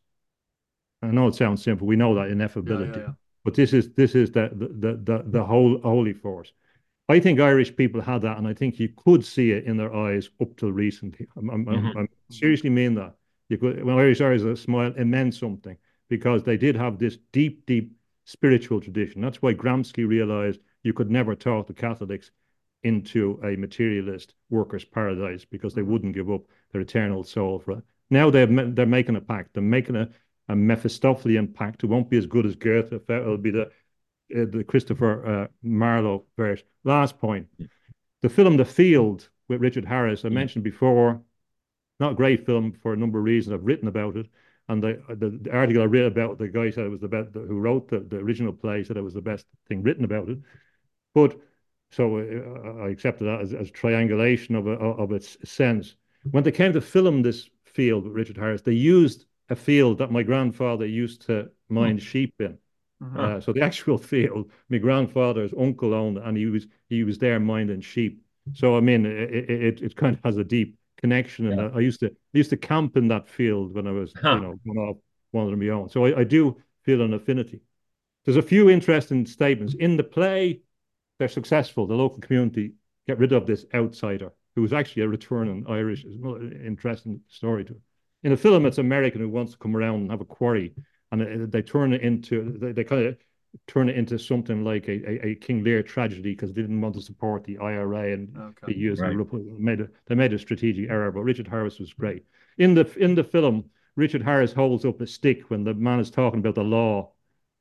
I know it sounds simple. We know that ineffability,
Yeah, yeah, yeah.
but this is, this is the, the, the, the whole holy force. I think Irish people had that, and I think you could see it in their eyes up till recently. I'm, I'm,
Mhm.
I'm seriously mean that. You could, when Irish eyes a smile, it meant something because they did have this deep, deep spiritual tradition. That's why Gramsci realized you could never talk the Catholics into a materialist workers' paradise because they
Mhm.
wouldn't give up their eternal soul for it. Now they've they're making a pact. They're making a, a Mephistophelian pact. It won't be as good as Goethe. It'll be the uh, the Christopher uh, Marlowe version. Last point. The film The Field with Richard Harris, I
Yeah.
mentioned before, not a great film for a number of reasons. I've written about it. And the, the, the article I read about, the guy said it was the best, who wrote the, the original play said it was the best thing written about it. But so uh, I accepted that as, as triangulation of, a, of its sense. When they came to film this field with Richard Harris, they used a field that my grandfather used to mind
Hmm.
sheep in.
Mhm.
Uh, so the actual field, my grandfather's uncle owned, and he was he was there minding sheep. So I mean, it it, it kind of has a deep connection in
Yeah.
that. I used to I used to camp in that field when I was,
Huh.
you know, going off one of my own. So I, I do feel an affinity. There's a few interesting statements in the play. They're successful. The local community get rid of this outsider who was actually a returning Irish. It's an interesting story to it. In the film, it's an American who wants to come around and have a quarry, and they turn it into they, they kind of turn it into something like a, a, a King Lear tragedy because they didn't want to support the I R A and
Okay.
the U S
Right.
made a, they made a strategic error. But Richard Harris was great in the in the film. Richard Harris holds up a stick when the man is talking about the law,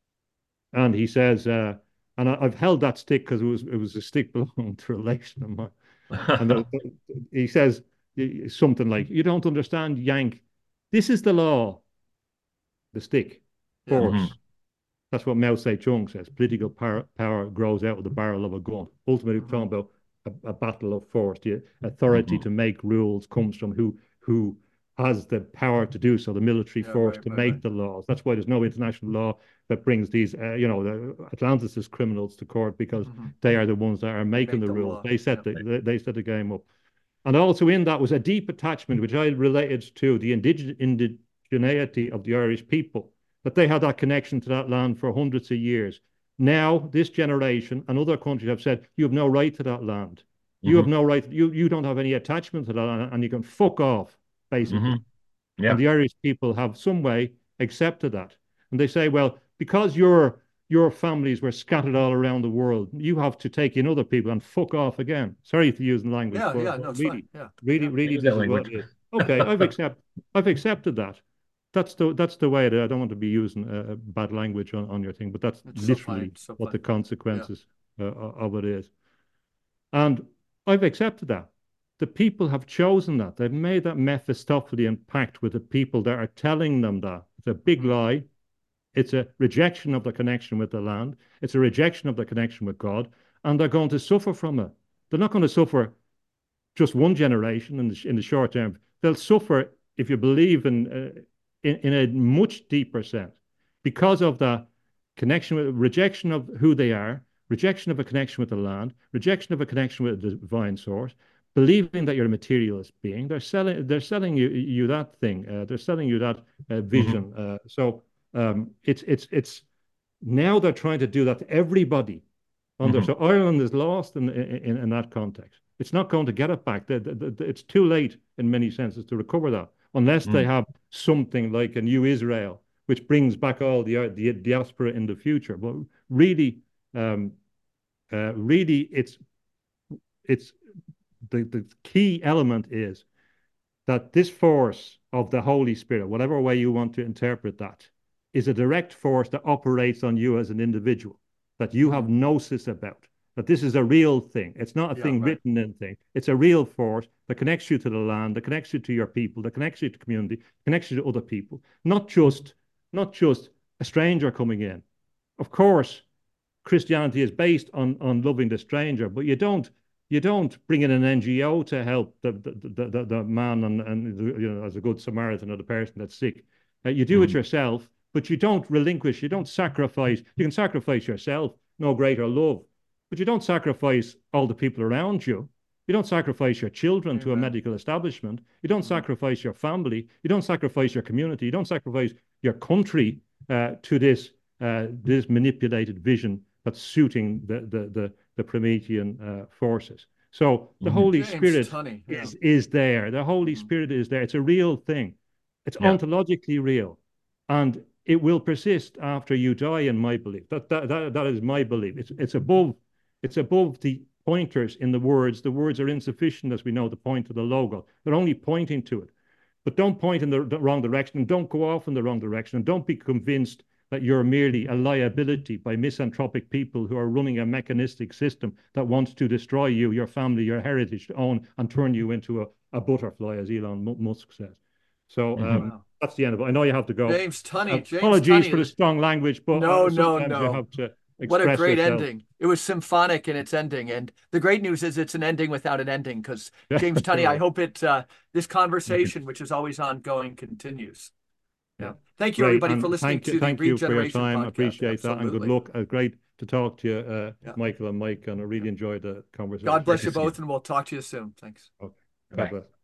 and he says, uh, and I, I've held that stick because it was it was a stick belonging to a relation of mine. And the, he says something like, "You don't understand, Yank. This is the law. The stick,
Yeah.
force."
Mhm.
That's what Mao Zedong says. Political power, power grows out of the barrel of a gun. Ultimately, we're
Mhm.
talking about a, a battle of force. The authority
Mhm.
to make rules comes from who who has the power to do so, the military
Yeah,
force
right,
to
right,
make
right.
the laws. That's why there's no international law that brings these, uh, you know, the Atlantis criminals to court, because
Mm-hmm.
they are the ones that are making
Make
the
the
rules.
law.
They set
Yeah.
the they, they set the game up. And also in that was a deep attachment, which I related to the indig indigeneity of the Irish people, that they had that connection to that land for hundreds of years. Now, this generation and other countries have said, you have no right to that land. You have
Mhm.
no right, you, you don't have any attachment to that land, and you can fuck off, basically.
Mhm. Yeah.
And the Irish people have some way accepted that. And they say, well, because your your families were scattered all around the world, you have to take in other people and fuck off again. Sorry for using language,
Yeah,
but,
yeah,
but
no, it's fine.
really,
Yeah.
really,
Yeah.
really,
Use
this
that
is what
language.
it is. Okay, I've accept, I've accepted that. That's the that's the way it is. I don't want to be using uh, bad language on, on your thing, but that's
It's so
literally
fine. So
what the
fine. Yeah.
consequences uh, of it is. And I've accepted that. The people have chosen that. They've made that Mephistophelian pact with the people that are telling them that. It's a big
Mm-hmm.
lie. It's a rejection of the connection with the land. It's a rejection of the connection with God. And they're going to suffer from it. They're not going to suffer just one generation in the, in the short term. They'll suffer, if you believe in, uh, in, in a much deeper sense, because of the connection with, rejection of who they are, rejection of a connection with the land, rejection of a connection with the divine source, believing that you're a materialist being. They're selling, they're selling you, you that thing. Uh, they're selling you that uh, vision.
Mhm.
Uh, so um, it's it's it's now they're trying to do that to everybody on there.
Mhm.
So Ireland is lost in in, in that context. It's not going to get it back. The, the, the, it's too late in many senses to recover that, unless they
Mhm.
have something like a new Israel, which brings back all the, the diaspora in the future. But really, um, uh, really, it's it's the, the key element is that this force of the Holy Spirit, whatever way you want to interpret that, is a direct force that operates on you as an individual, that you have
Mm-hmm.
gnosis about, that this is a real thing. It's not a
Yeah,
thing
right.
written in thing. It's a real force that connects you to the land, that connects you to your people, that connects you to community, connects you to other people, not just, not just a stranger coming in. Of course, Christianity is based on on loving the stranger, but you don't you don't bring in an N G O to help the the the, the man and and you know, as a good Samaritan or the person that's sick. Uh, you do it
Mhm.
yourself, but you don't relinquish. You don't sacrifice. You can sacrifice yourself, no greater love, but you don't sacrifice all the people around you. You don't sacrifice your children to a
Amen.
medical establishment. You don't
Mm-hmm.
sacrifice your family. You don't sacrifice your community. You don't sacrifice your country uh, to this uh, this manipulated vision that's suiting the the the, the Promethean uh, forces. So the
Mhm.
Holy
James
Spirit
Tunney. Yeah.
is is there. The Holy
Mm-hmm.
Spirit is there. It's a real thing. It's
Yeah.
ontologically real, and it will persist after you die. In my belief, that that that, that is my belief. It's it's above it's above the pointers in the words. The words are insufficient, as we know, to point to the logo. They're only pointing to it. But don't point in the, the wrong direction, and don't go off in the wrong direction, and don't be convinced that you're merely a liability by misanthropic people who are running a mechanistic system that wants to destroy you, your family, your heritage, to own and turn you into a, a butterfly, as Elon Musk says. So
Mhm.
um,
Wow.
that's the end of it. I know you have to go.
James Tunney. James
Apologies for the
Tunney.
strong language, but
No,
uh,
no,
sometimes you
no.
have to
What a
express
great
yourself.
ending. It was symphonic in its ending. And the great news is it's an ending without an ending because James Tunney, I
Right.
hope it uh, this conversation, which is always ongoing, continues.
Yeah.
Yeah. Thank you,
Great.
everybody, for
And
listening
thank you,
to the
thank you for your
Regeneration
time. I
podcast.
appreciate that. And good
Absolutely.
luck. Uh, great to talk to you, uh,
Yeah.
Michael and Mike. And I really enjoyed the conversation.
God bless
Great
you
to see you.
both, and we'll talk to you soon. Thanks.
Okay. God
Bye.
bless.